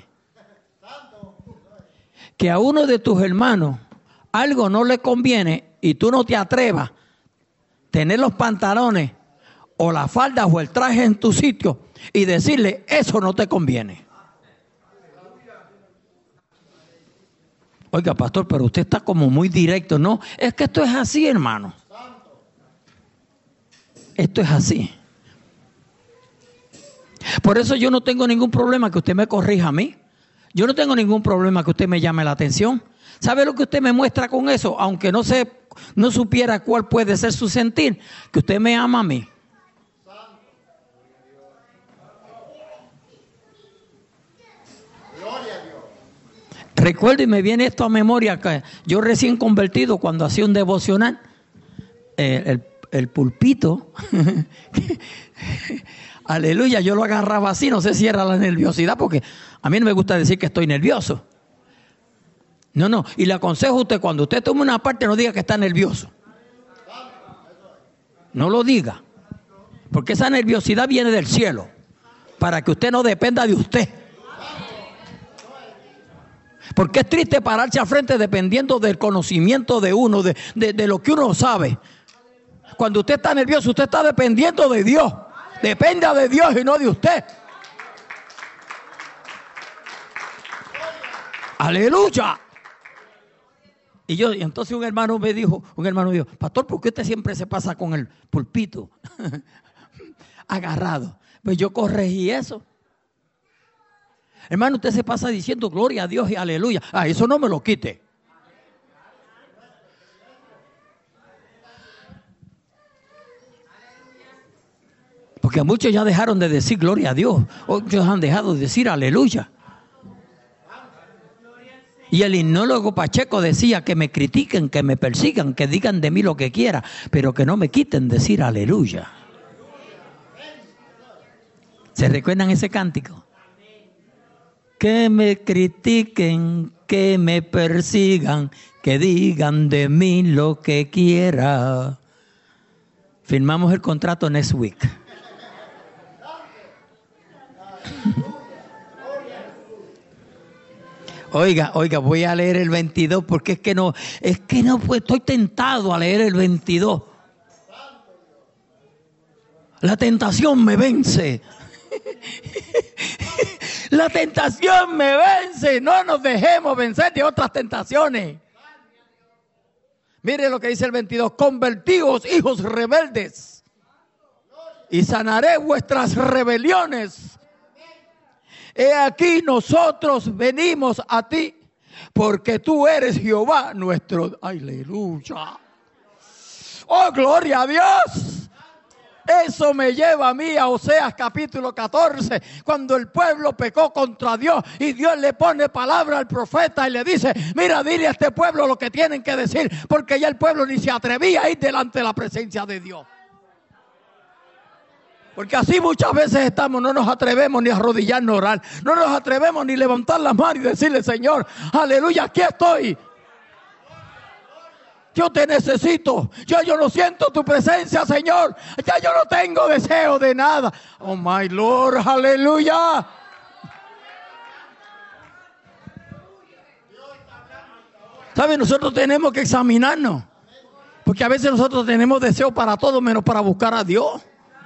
que a uno de tus hermanos algo no le conviene y tú no te atrevas a tener los pantalones o las faldas o el traje en tu sitio y decirle, eso no te conviene. Oiga, pastor, pero usted está como muy directo. No, es que esto es así, hermano. Esto es así. Por eso yo no tengo ningún problema que usted me corrija a mí. Yo no tengo ningún problema que usted me llame la atención. ¿Sabe lo que usted me muestra con eso? Aunque no supiera cuál puede ser su sentir, que usted me ama a mí. Recuerdo y me viene esto a memoria, que yo recién convertido cuando hacía un devocional, el pulpito, aleluya, yo lo agarraba así, no sé si era la nerviosidad, porque a mí no me gusta decir que estoy nervioso. No, y le aconsejo a usted, cuando usted tome una parte, no diga que está nervioso. No lo diga, porque esa nerviosidad viene del cielo, para que usted no dependa de usted. Porque es triste pararse al frente dependiendo del conocimiento de uno, de lo que uno sabe. Cuando usted está nervioso, usted está dependiendo de Dios. Dependa de Dios y no de usted. Aleluya. Y entonces un hermano me dijo, pastor, ¿por qué usted siempre se pasa con el pulpito agarrado? Pues yo corregí eso. Hermano, usted se pasa diciendo gloria a Dios y aleluya. Eso no me lo quite. Porque muchos ya dejaron de decir gloria a Dios. Otros han dejado de decir aleluya. Y el himnólogo Pacheco decía que me critiquen, que me persigan, que digan de mí lo que quiera, pero que no me quiten decir aleluya. ¿Se recuerdan ese cántico? Que me critiquen, que me persigan, que digan de mí lo que quiera. Firmamos el contrato next week. Oiga, voy a leer el 22 porque es que no, pues estoy tentado a leer el 22. La tentación me vence. La tentación me vence. No nos dejemos vencer de otras tentaciones. Mire lo que dice el 22. Convertíos, hijos rebeldes, y sanaré vuestras rebeliones. He aquí nosotros venimos a ti, porque tú eres Jehová nuestro. Aleluya. Oh, gloria a Dios. Eso me lleva a mí a Oseas capítulo 14, cuando el pueblo pecó contra Dios y Dios le pone palabra al profeta y le dice, mira, dile a este pueblo lo que tienen que decir, porque ya el pueblo ni se atrevía a ir delante de la presencia de Dios. Porque así muchas veces estamos, no nos atrevemos ni a arrodillarnos a orar, no nos atrevemos ni a levantar las manos y decirle, Señor, aleluya, aquí estoy. Yo te necesito. Yo no siento tu presencia, Señor. Ya yo no tengo deseo de nada. Oh, my Lord, aleluya. ¿Sabe? Nosotros tenemos que examinarnos. Porque a veces nosotros tenemos deseo para todo menos para buscar a Dios.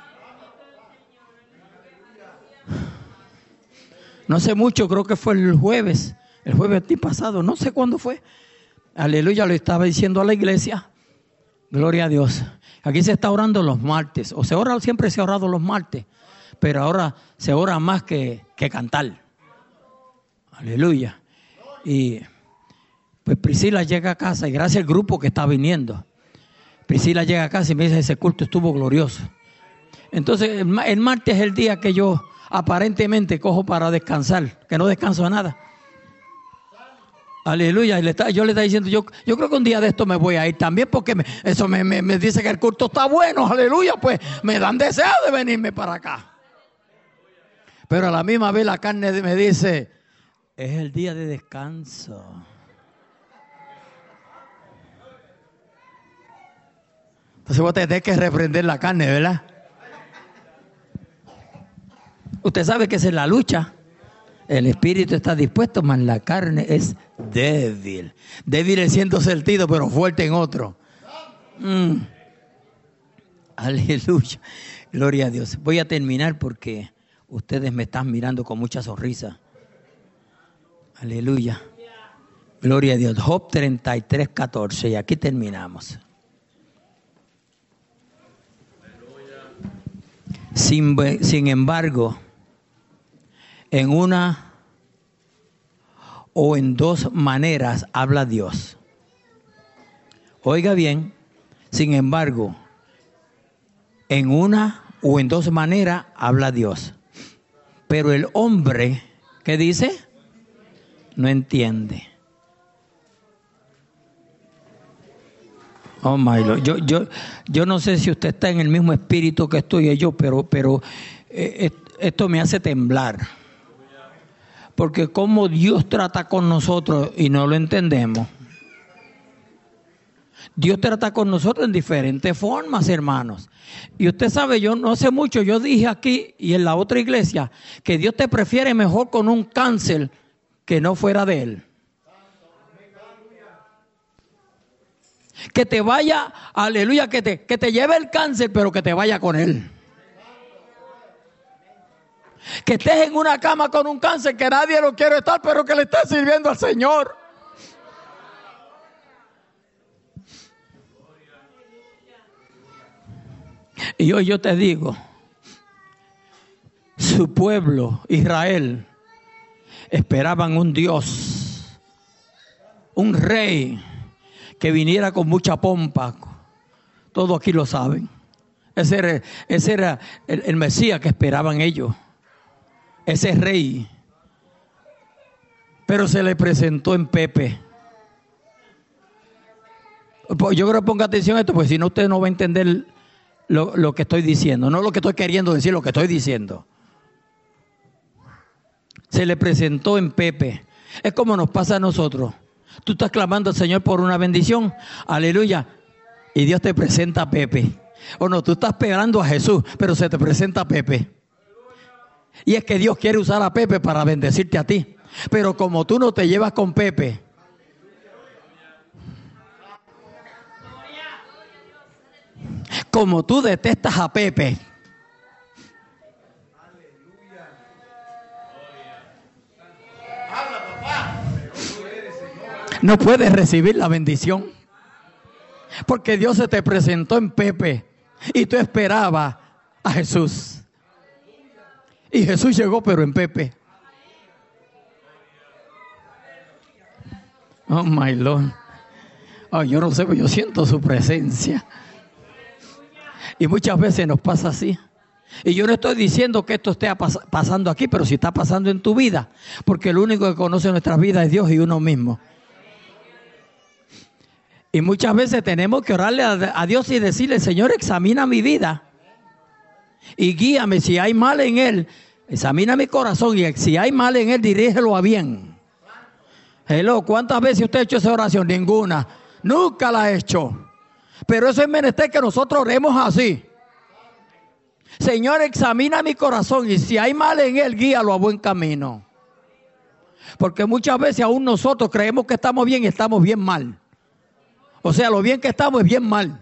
No sé mucho, creo que fue el jueves pasado, no sé cuándo fue. Aleluya, lo estaba diciendo a la iglesia. Gloria a Dios. Aquí se está orando los martes. O se ora, siempre se ha orado los martes. Pero ahora se ora más que cantar. Aleluya. Y pues Priscila llega a casa y gracias al grupo que está viniendo. Priscila llega a casa y me dice, ese culto estuvo glorioso. Entonces el martes es el día que yo aparentemente cojo para descansar. Que no descanso nada. Aleluya, y yo le estaba diciendo, yo creo que un día de esto me voy a ir también porque eso me dice que el culto está bueno, aleluya, pues me dan deseo de venirme para acá. Pero a la misma vez la carne me dice, es el día de descanso. Entonces vos tenés que reprender la carne, ¿verdad? Usted sabe que esa es la lucha. El espíritu está dispuesto, mas la carne es débil. Débil en cierto sentido, pero fuerte en otro. Aleluya. Gloria a Dios. Voy a terminar porque ustedes me están mirando con mucha sonrisa. Aleluya. Gloria a Dios. Job 33:14. Y aquí terminamos. Sin embargo, en una o en dos maneras habla Dios. Oiga bien, sin embargo, en una o en dos maneras habla Dios. Pero el hombre, ¿qué dice? No entiende. Oh my Lord. Yo no sé si usted está en el mismo espíritu que estoy yo, pero esto me hace temblar. Porque como Dios trata con nosotros y no lo entendemos. Dios trata con nosotros en diferentes formas, hermanos. Y usted sabe, yo no hace mucho, yo dije aquí y en la otra iglesia que Dios te prefiere mejor con un cáncer que no fuera de Él. Que te vaya, aleluya, que te lleve el cáncer, pero que te vaya con Él. Que estés en una cama con un cáncer que nadie lo quiere estar, pero que le estés sirviendo al Señor. Y hoy yo te digo, su pueblo, Israel, esperaban un Dios, un rey que viniera con mucha pompa. Todos aquí lo saben. Ese era el Mesías que esperaban ellos. Ese rey. Pero se le presentó en Pepe. Yo creo que ponga atención a esto, porque si no usted no va a entender lo que estoy diciendo. No lo que estoy queriendo decir, lo que estoy diciendo. Se le presentó en Pepe. Es como nos pasa a nosotros. Tú estás clamando al Señor por una bendición. Aleluya. Y Dios te presenta a Pepe. O no, tú estás esperando a Jesús, pero se te presenta a Pepe. Y es que Dios quiere usar a Pepe para bendecirte a ti. Pero como tú no te llevas con Pepe, como tú detestas a Pepe, no puedes recibir la bendición. Porque Dios se te presentó en Pepe y tú esperabas a Jesús. Y Jesús llegó, pero en Pepe. Oh my Lord. Oh, yo no sé, pero yo siento su presencia. Y muchas veces nos pasa así. Y yo no estoy diciendo que esto esté pasando aquí, pero sí está pasando en tu vida. Porque el único que conoce nuestras vidas es Dios y uno mismo. Y muchas veces tenemos que orarle a Dios y decirle: Señor, examina mi vida y guíame. Si hay mal en él, examina mi corazón, y si hay mal en él, dirígelo a bien. Hello, ¿cuántas veces usted ha hecho esa oración? Ninguna. Nunca la ha hecho. Pero eso es menester que nosotros oremos así. Señor, examina mi corazón, y si hay mal en él, guíalo a buen camino. Porque muchas veces aún nosotros creemos que estamos bien y estamos bien mal. O sea, lo bien que estamos es bien mal.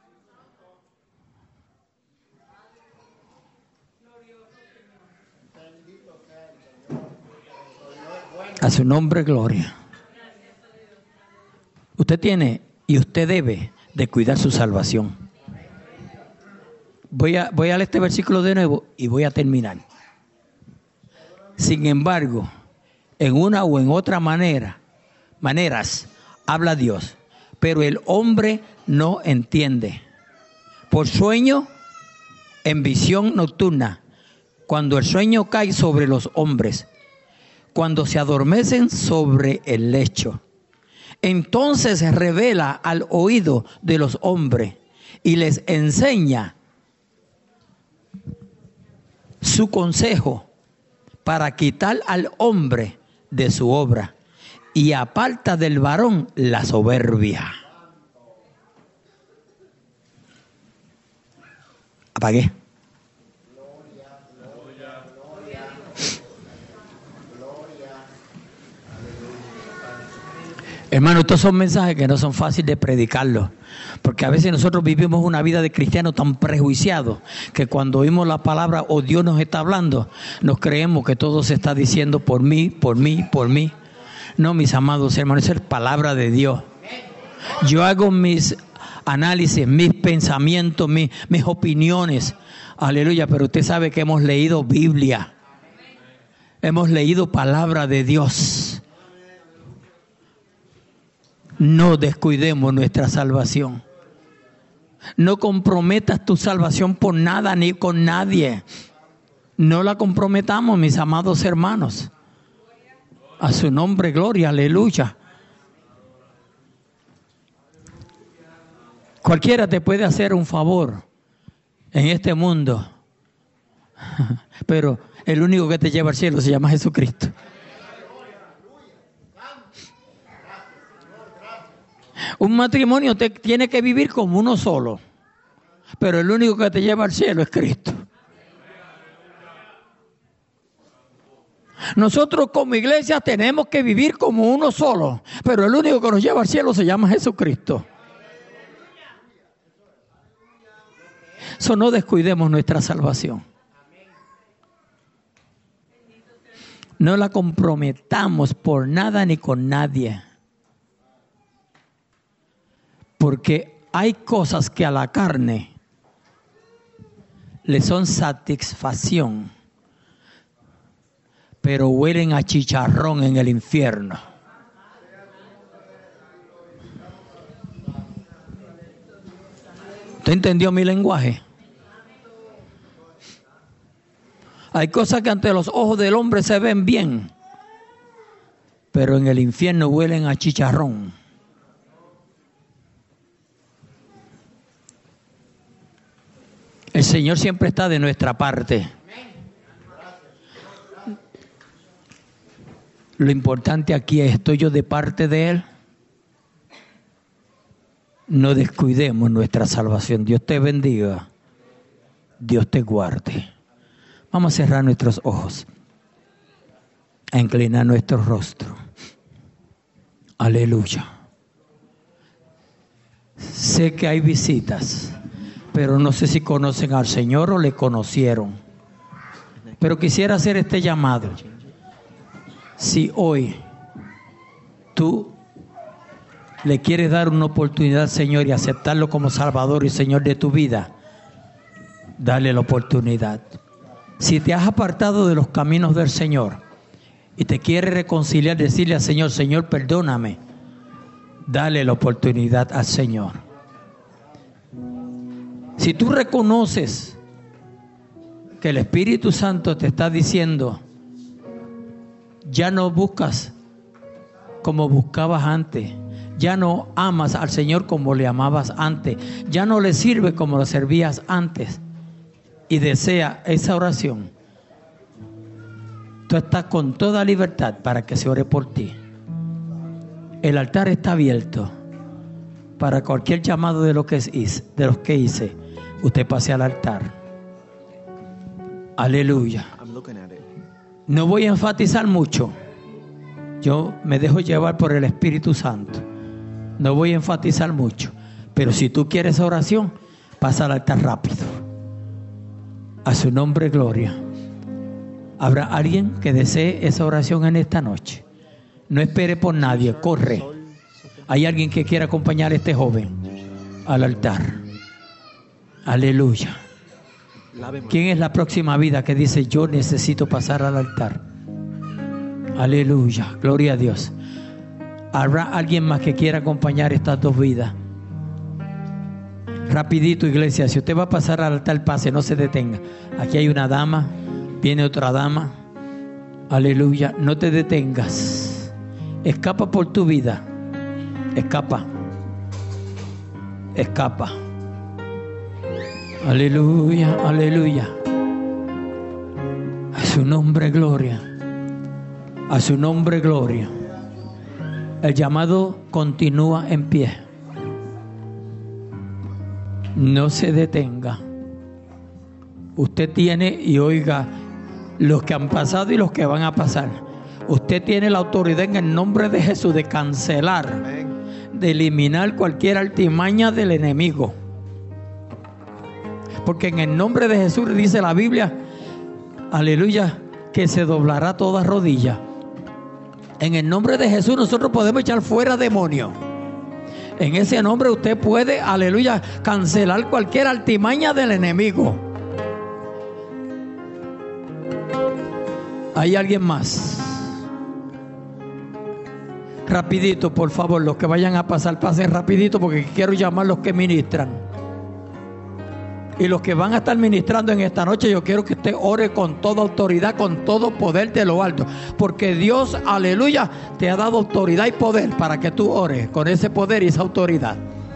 A su nombre, gloria. Usted tiene y usted debe de cuidar su salvación. Voy a leer este versículo de nuevo y voy a terminar. Sin embargo, en una o en otra maneras habla Dios, pero el hombre no entiende. Por sueño, en visión nocturna, cuando el sueño cae sobre los hombres, cuando se adormecen sobre el lecho, entonces se revela al oído de los hombres y les enseña su consejo para quitar al hombre de su obra, y aparta del varón la soberbia. Apagué. Hermano, estos son mensajes que no son fáciles de predicarlos, porque a veces nosotros vivimos una vida de cristianos tan prejuiciados que cuando oímos la palabra o Dios nos está hablando, nos creemos que todo se está diciendo por mí, por mí, por mí. No, mis amados hermanos, esa es palabra de Dios. Yo hago mis análisis, mis pensamientos, mis opiniones. Aleluya, pero usted sabe que hemos leído Biblia. Hemos leído palabra de Dios. No descuidemos nuestra salvación. No comprometas tu salvación por nada ni con nadie. No la comprometamos, mis amados hermanos. A su nombre, gloria, aleluya. Cualquiera te puede hacer un favor en este mundo, pero el único que te lleva al cielo se llama Jesucristo. Un matrimonio tiene que vivir como uno solo, pero el único que te lleva al cielo es Cristo. Nosotros como iglesia tenemos que vivir como uno solo, pero el único que nos lleva al cielo se llama Jesucristo. So, no descuidemos nuestra salvación. No la comprometamos por nada ni con nadie. Porque hay cosas que a la carne le son satisfacción, pero huelen a chicharrón en el infierno. ¿Usted entendió mi lenguaje? Hay cosas que ante los ojos del hombre se ven bien, pero en el infierno huelen a chicharrón. El Señor siempre está de nuestra parte. Lo importante aquí es, ¿estoy yo de parte de Él? No descuidemos nuestra salvación. Dios te bendiga. Dios te guarde. Vamos a cerrar nuestros ojos, a inclinar nuestro rostro. Aleluya. Sé que hay visitas, pero no sé si conocen al Señor o le conocieron. Pero quisiera hacer este llamado. Si hoy tú le quieres dar una oportunidad al Señor y aceptarlo como Salvador y Señor de tu vida, dale la oportunidad. Si te has apartado de los caminos del Señor y te quieres reconciliar, decirle al Señor, Señor, perdóname, dale la oportunidad al Señor. Si tú reconoces que el Espíritu Santo te está diciendo, ya no buscas como buscabas antes, ya no amas al Señor como le amabas antes, ya no le sirves como lo servías antes, y desea esa oración, tú estás con toda libertad para que se ore por ti. El altar está abierto para cualquier llamado de los que hice. Usted pase al altar. Aleluya. No voy a enfatizar mucho. Yo me dejo llevar por el Espíritu Santo. No voy a enfatizar mucho. Pero si tú quieres oración, pasa al altar rápido. A su nombre, gloria. Habrá alguien que desee esa oración en esta noche. No espere por nadie, corre. Hay alguien que quiera acompañar a este joven al altar. Aleluya. ¿Quién es la próxima vida que dice yo necesito pasar al altar? Aleluya, gloria a Dios. ¿Habrá alguien más que quiera acompañar estas dos vidas? Rapidito, iglesia, si usted va a pasar al altar, pase, no se detenga. Aquí hay una dama, viene otra dama. Aleluya, no te detengas. Escapa por tu vida. Escapa. Escapa. Aleluya, aleluya. A su nombre, gloria. A su nombre, gloria. El llamado continúa en pie. No se detenga. Usted tiene, y oiga, los que han pasado y los que van a pasar. Usted tiene la autoridad en el nombre de Jesús de cancelar, de eliminar cualquier artimaña del enemigo. Porque en el nombre de Jesús dice la Biblia, aleluya, que se doblará toda rodilla. En el nombre de Jesús nosotros podemos echar fuera demonios. En ese nombre usted puede, aleluya, cancelar cualquier artimaña del enemigo. ¿Hay alguien más? Rapidito, por favor, los que vayan a pasar, pasen rapidito porque quiero llamar a los que ministran. Y los que van a estar ministrando en esta noche, yo quiero que usted ore con toda autoridad, con todo poder de lo alto. Porque Dios, aleluya, te ha dado autoridad y poder para que tú ores con ese poder y esa autoridad.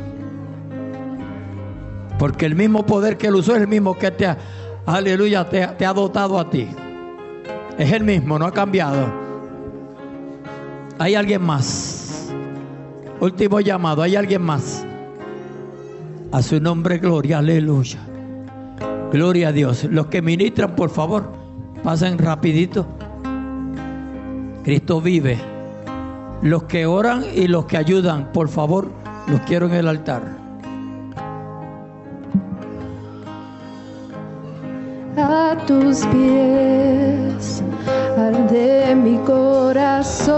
Porque el mismo poder que Él usó es el mismo que te ha, aleluya, te ha dotado a ti. Es el mismo, no ha cambiado. ¿Hay alguien más? Último llamado, ¿hay alguien más? A su nombre, gloria, aleluya. Gloria a Dios. Los que ministran, por favor, pasen rapidito. Cristo vive. Los que oran y los que ayudan, por favor, los quiero en el altar. A tus pies arde mi corazón,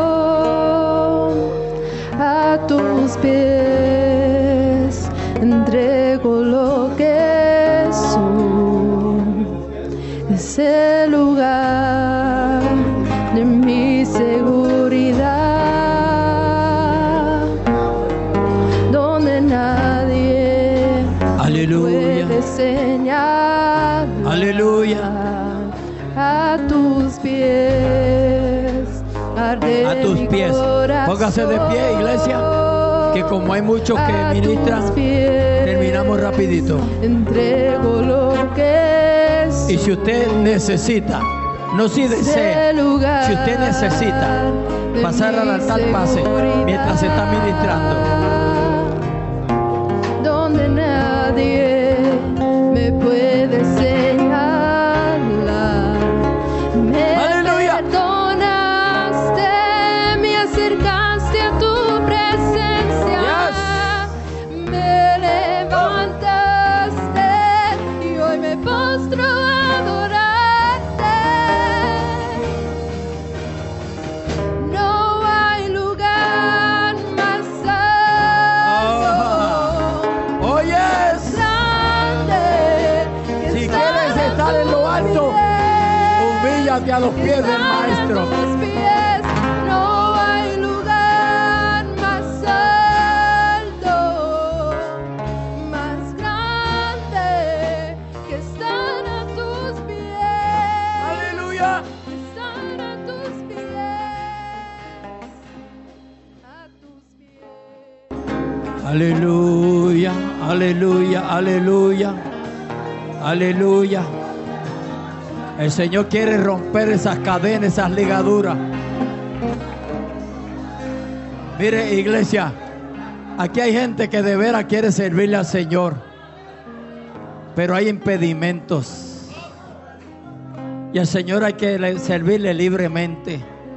a tus pies entrego lo que soy. Es el lugar de mi seguridad, donde nadie puede señalar. Aleluya. A tus pies arde a tus pies. Póngase de pie, iglesia, que como hay muchos que ministran, terminamos rapidito. Entrego lo que es. Y si usted necesita, no si desea, si usted necesita pasar al altar, pase mientras se está ministrando. Donde nadie me puede señalar. Me perdonaste, me acercaste a tu presencia. Me levantaste y hoy me postro a adorarte. No hay lugar más alto. Oyes, si quieres estar en lo alto, humíllate a los pies del Maestro. No hay lugar más alto, más grande que estar a tus pies. Aleluya. Estar a tus pies. A tus pies. Aleluya, aleluya, aleluya, aleluya. El Señor quiere romper esas cadenas, esas ligaduras. Mire, iglesia, aquí hay gente que de veras quiere servirle al Señor, pero hay impedimentos. Y al Señor hay que servirle libremente.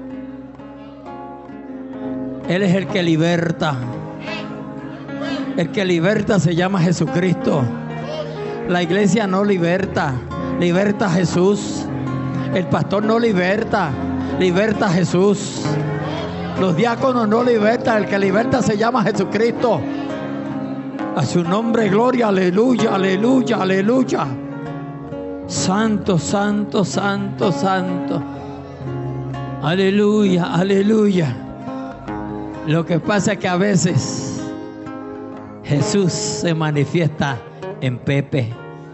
Él es el que liberta. El que liberta se llama Jesucristo. La iglesia no liberta, liberta a Jesús. El pastor no liberta, liberta a Jesús. Los diáconos no libertan, el que liberta se llama Jesucristo. A su nombre, gloria, aleluya, aleluya, aleluya. Santo, santo, santo, santo. Aleluya, aleluya. Lo que pasa es que a veces Jesús se manifiesta en Pepe.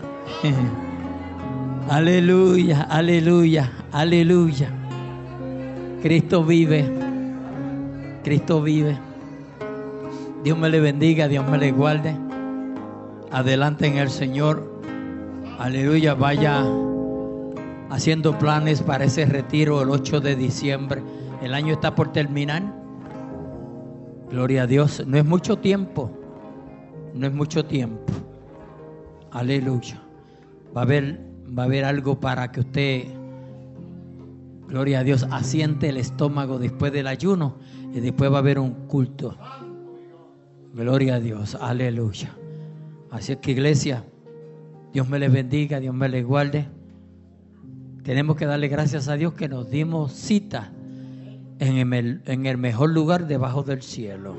Aleluya, aleluya, aleluya. Cristo vive. Cristo vive. Dios me le bendiga, Dios me le guarde. Adelante en el Señor. Aleluya, vaya haciendo planes para ese retiro el 8 de diciembre. El año está por terminar. Gloria a Dios. No es mucho tiempo. No es mucho tiempo. Aleluya. Va a haber algo para que usted, gloria a Dios, asiente el estómago después del ayuno. Y después va a haber un culto. Gloria a Dios. Aleluya. Así es que, iglesia, Dios me les bendiga, Dios me les guarde. Tenemos que darle gracias a Dios que nos dimos cita en el mejor lugar debajo del cielo.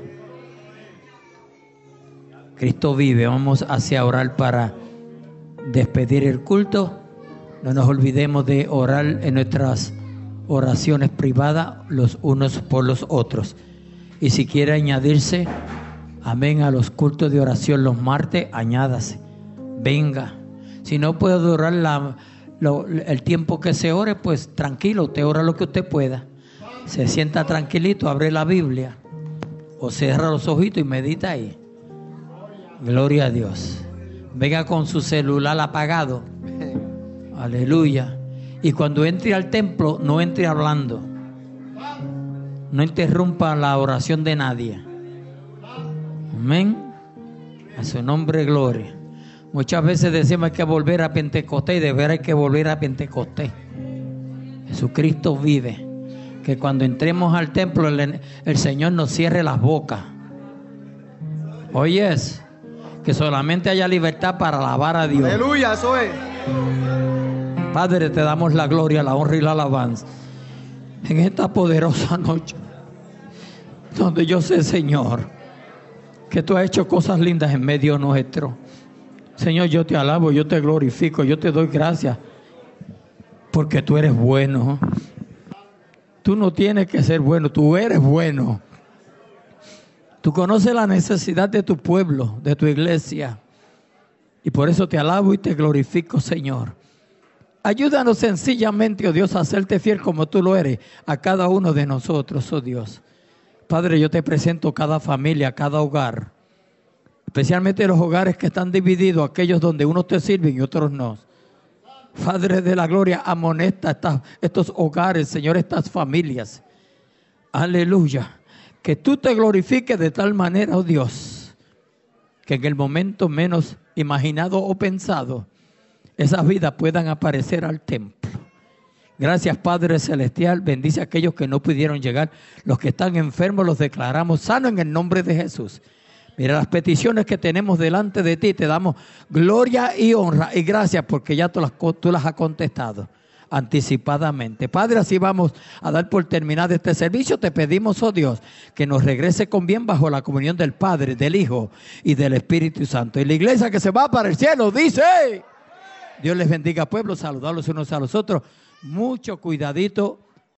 Cristo vive. Vamos hacia orar para despedir el culto. No nos olvidemos de orar en nuestras oraciones privadas los unos por los otros. Y si quiere añadirse, amén, a los cultos de oración los martes, añádase. Venga. Si no puede durar el tiempo que se ore, pues tranquilo, usted ora lo que usted pueda. Se sienta tranquilito, abre la Biblia o cierra los ojitos y medita ahí. Gloria a Dios. Venga con su celular apagado. Aleluya. Y cuando entre al templo, no entre hablando. No interrumpa la oración de nadie. Amén. A su nombre, gloria. Muchas veces decimos hay que volver a Pentecostés y de veras hay que volver a Pentecostés. Jesucristo vive. Que cuando entremos al templo el Señor nos cierre las bocas. Oyes, que solamente haya libertad para alabar a Dios. Aleluya, eso es. Padre, te damos la gloria, la honra y la alabanza en esta poderosa noche, donde yo sé, Señor, que tú has hecho cosas lindas en medio nuestro. Señor, yo te alabo, yo te glorifico, yo te doy gracias, porque tú eres bueno. Tú no tienes que ser bueno, tú eres bueno. Tú conoces la necesidad de tu pueblo, de tu iglesia, y por eso te alabo y te glorifico, Señor. Ayúdanos sencillamente, oh Dios, a hacerte fiel como tú lo eres a cada uno de nosotros, oh Dios. Padre, yo te presento cada familia, cada hogar, especialmente los hogares que están divididos, aquellos donde unos te sirven y otros no. Padre de la gloria, amonesta estos hogares, Señor, estas familias. Aleluya. Que tú te glorifiques de tal manera, oh Dios, que en el momento menos imaginado o pensado, esas vidas puedan aparecer al templo. Gracias, Padre Celestial. Bendice a aquellos que no pudieron llegar. Los que están enfermos los declaramos sanos en el nombre de Jesús. Mira las peticiones que tenemos delante de ti. Te damos gloria y honra y gracias porque ya tú las has contestado anticipadamente. Padre, así vamos a dar por terminado este servicio. Te pedimos, oh Dios, que nos regrese con bien bajo la comunión del Padre, del Hijo y del Espíritu Santo. Y la iglesia que se va para el cielo dice... Dios les bendiga, pueblo, saludarlos unos a los otros. Mucho cuidadito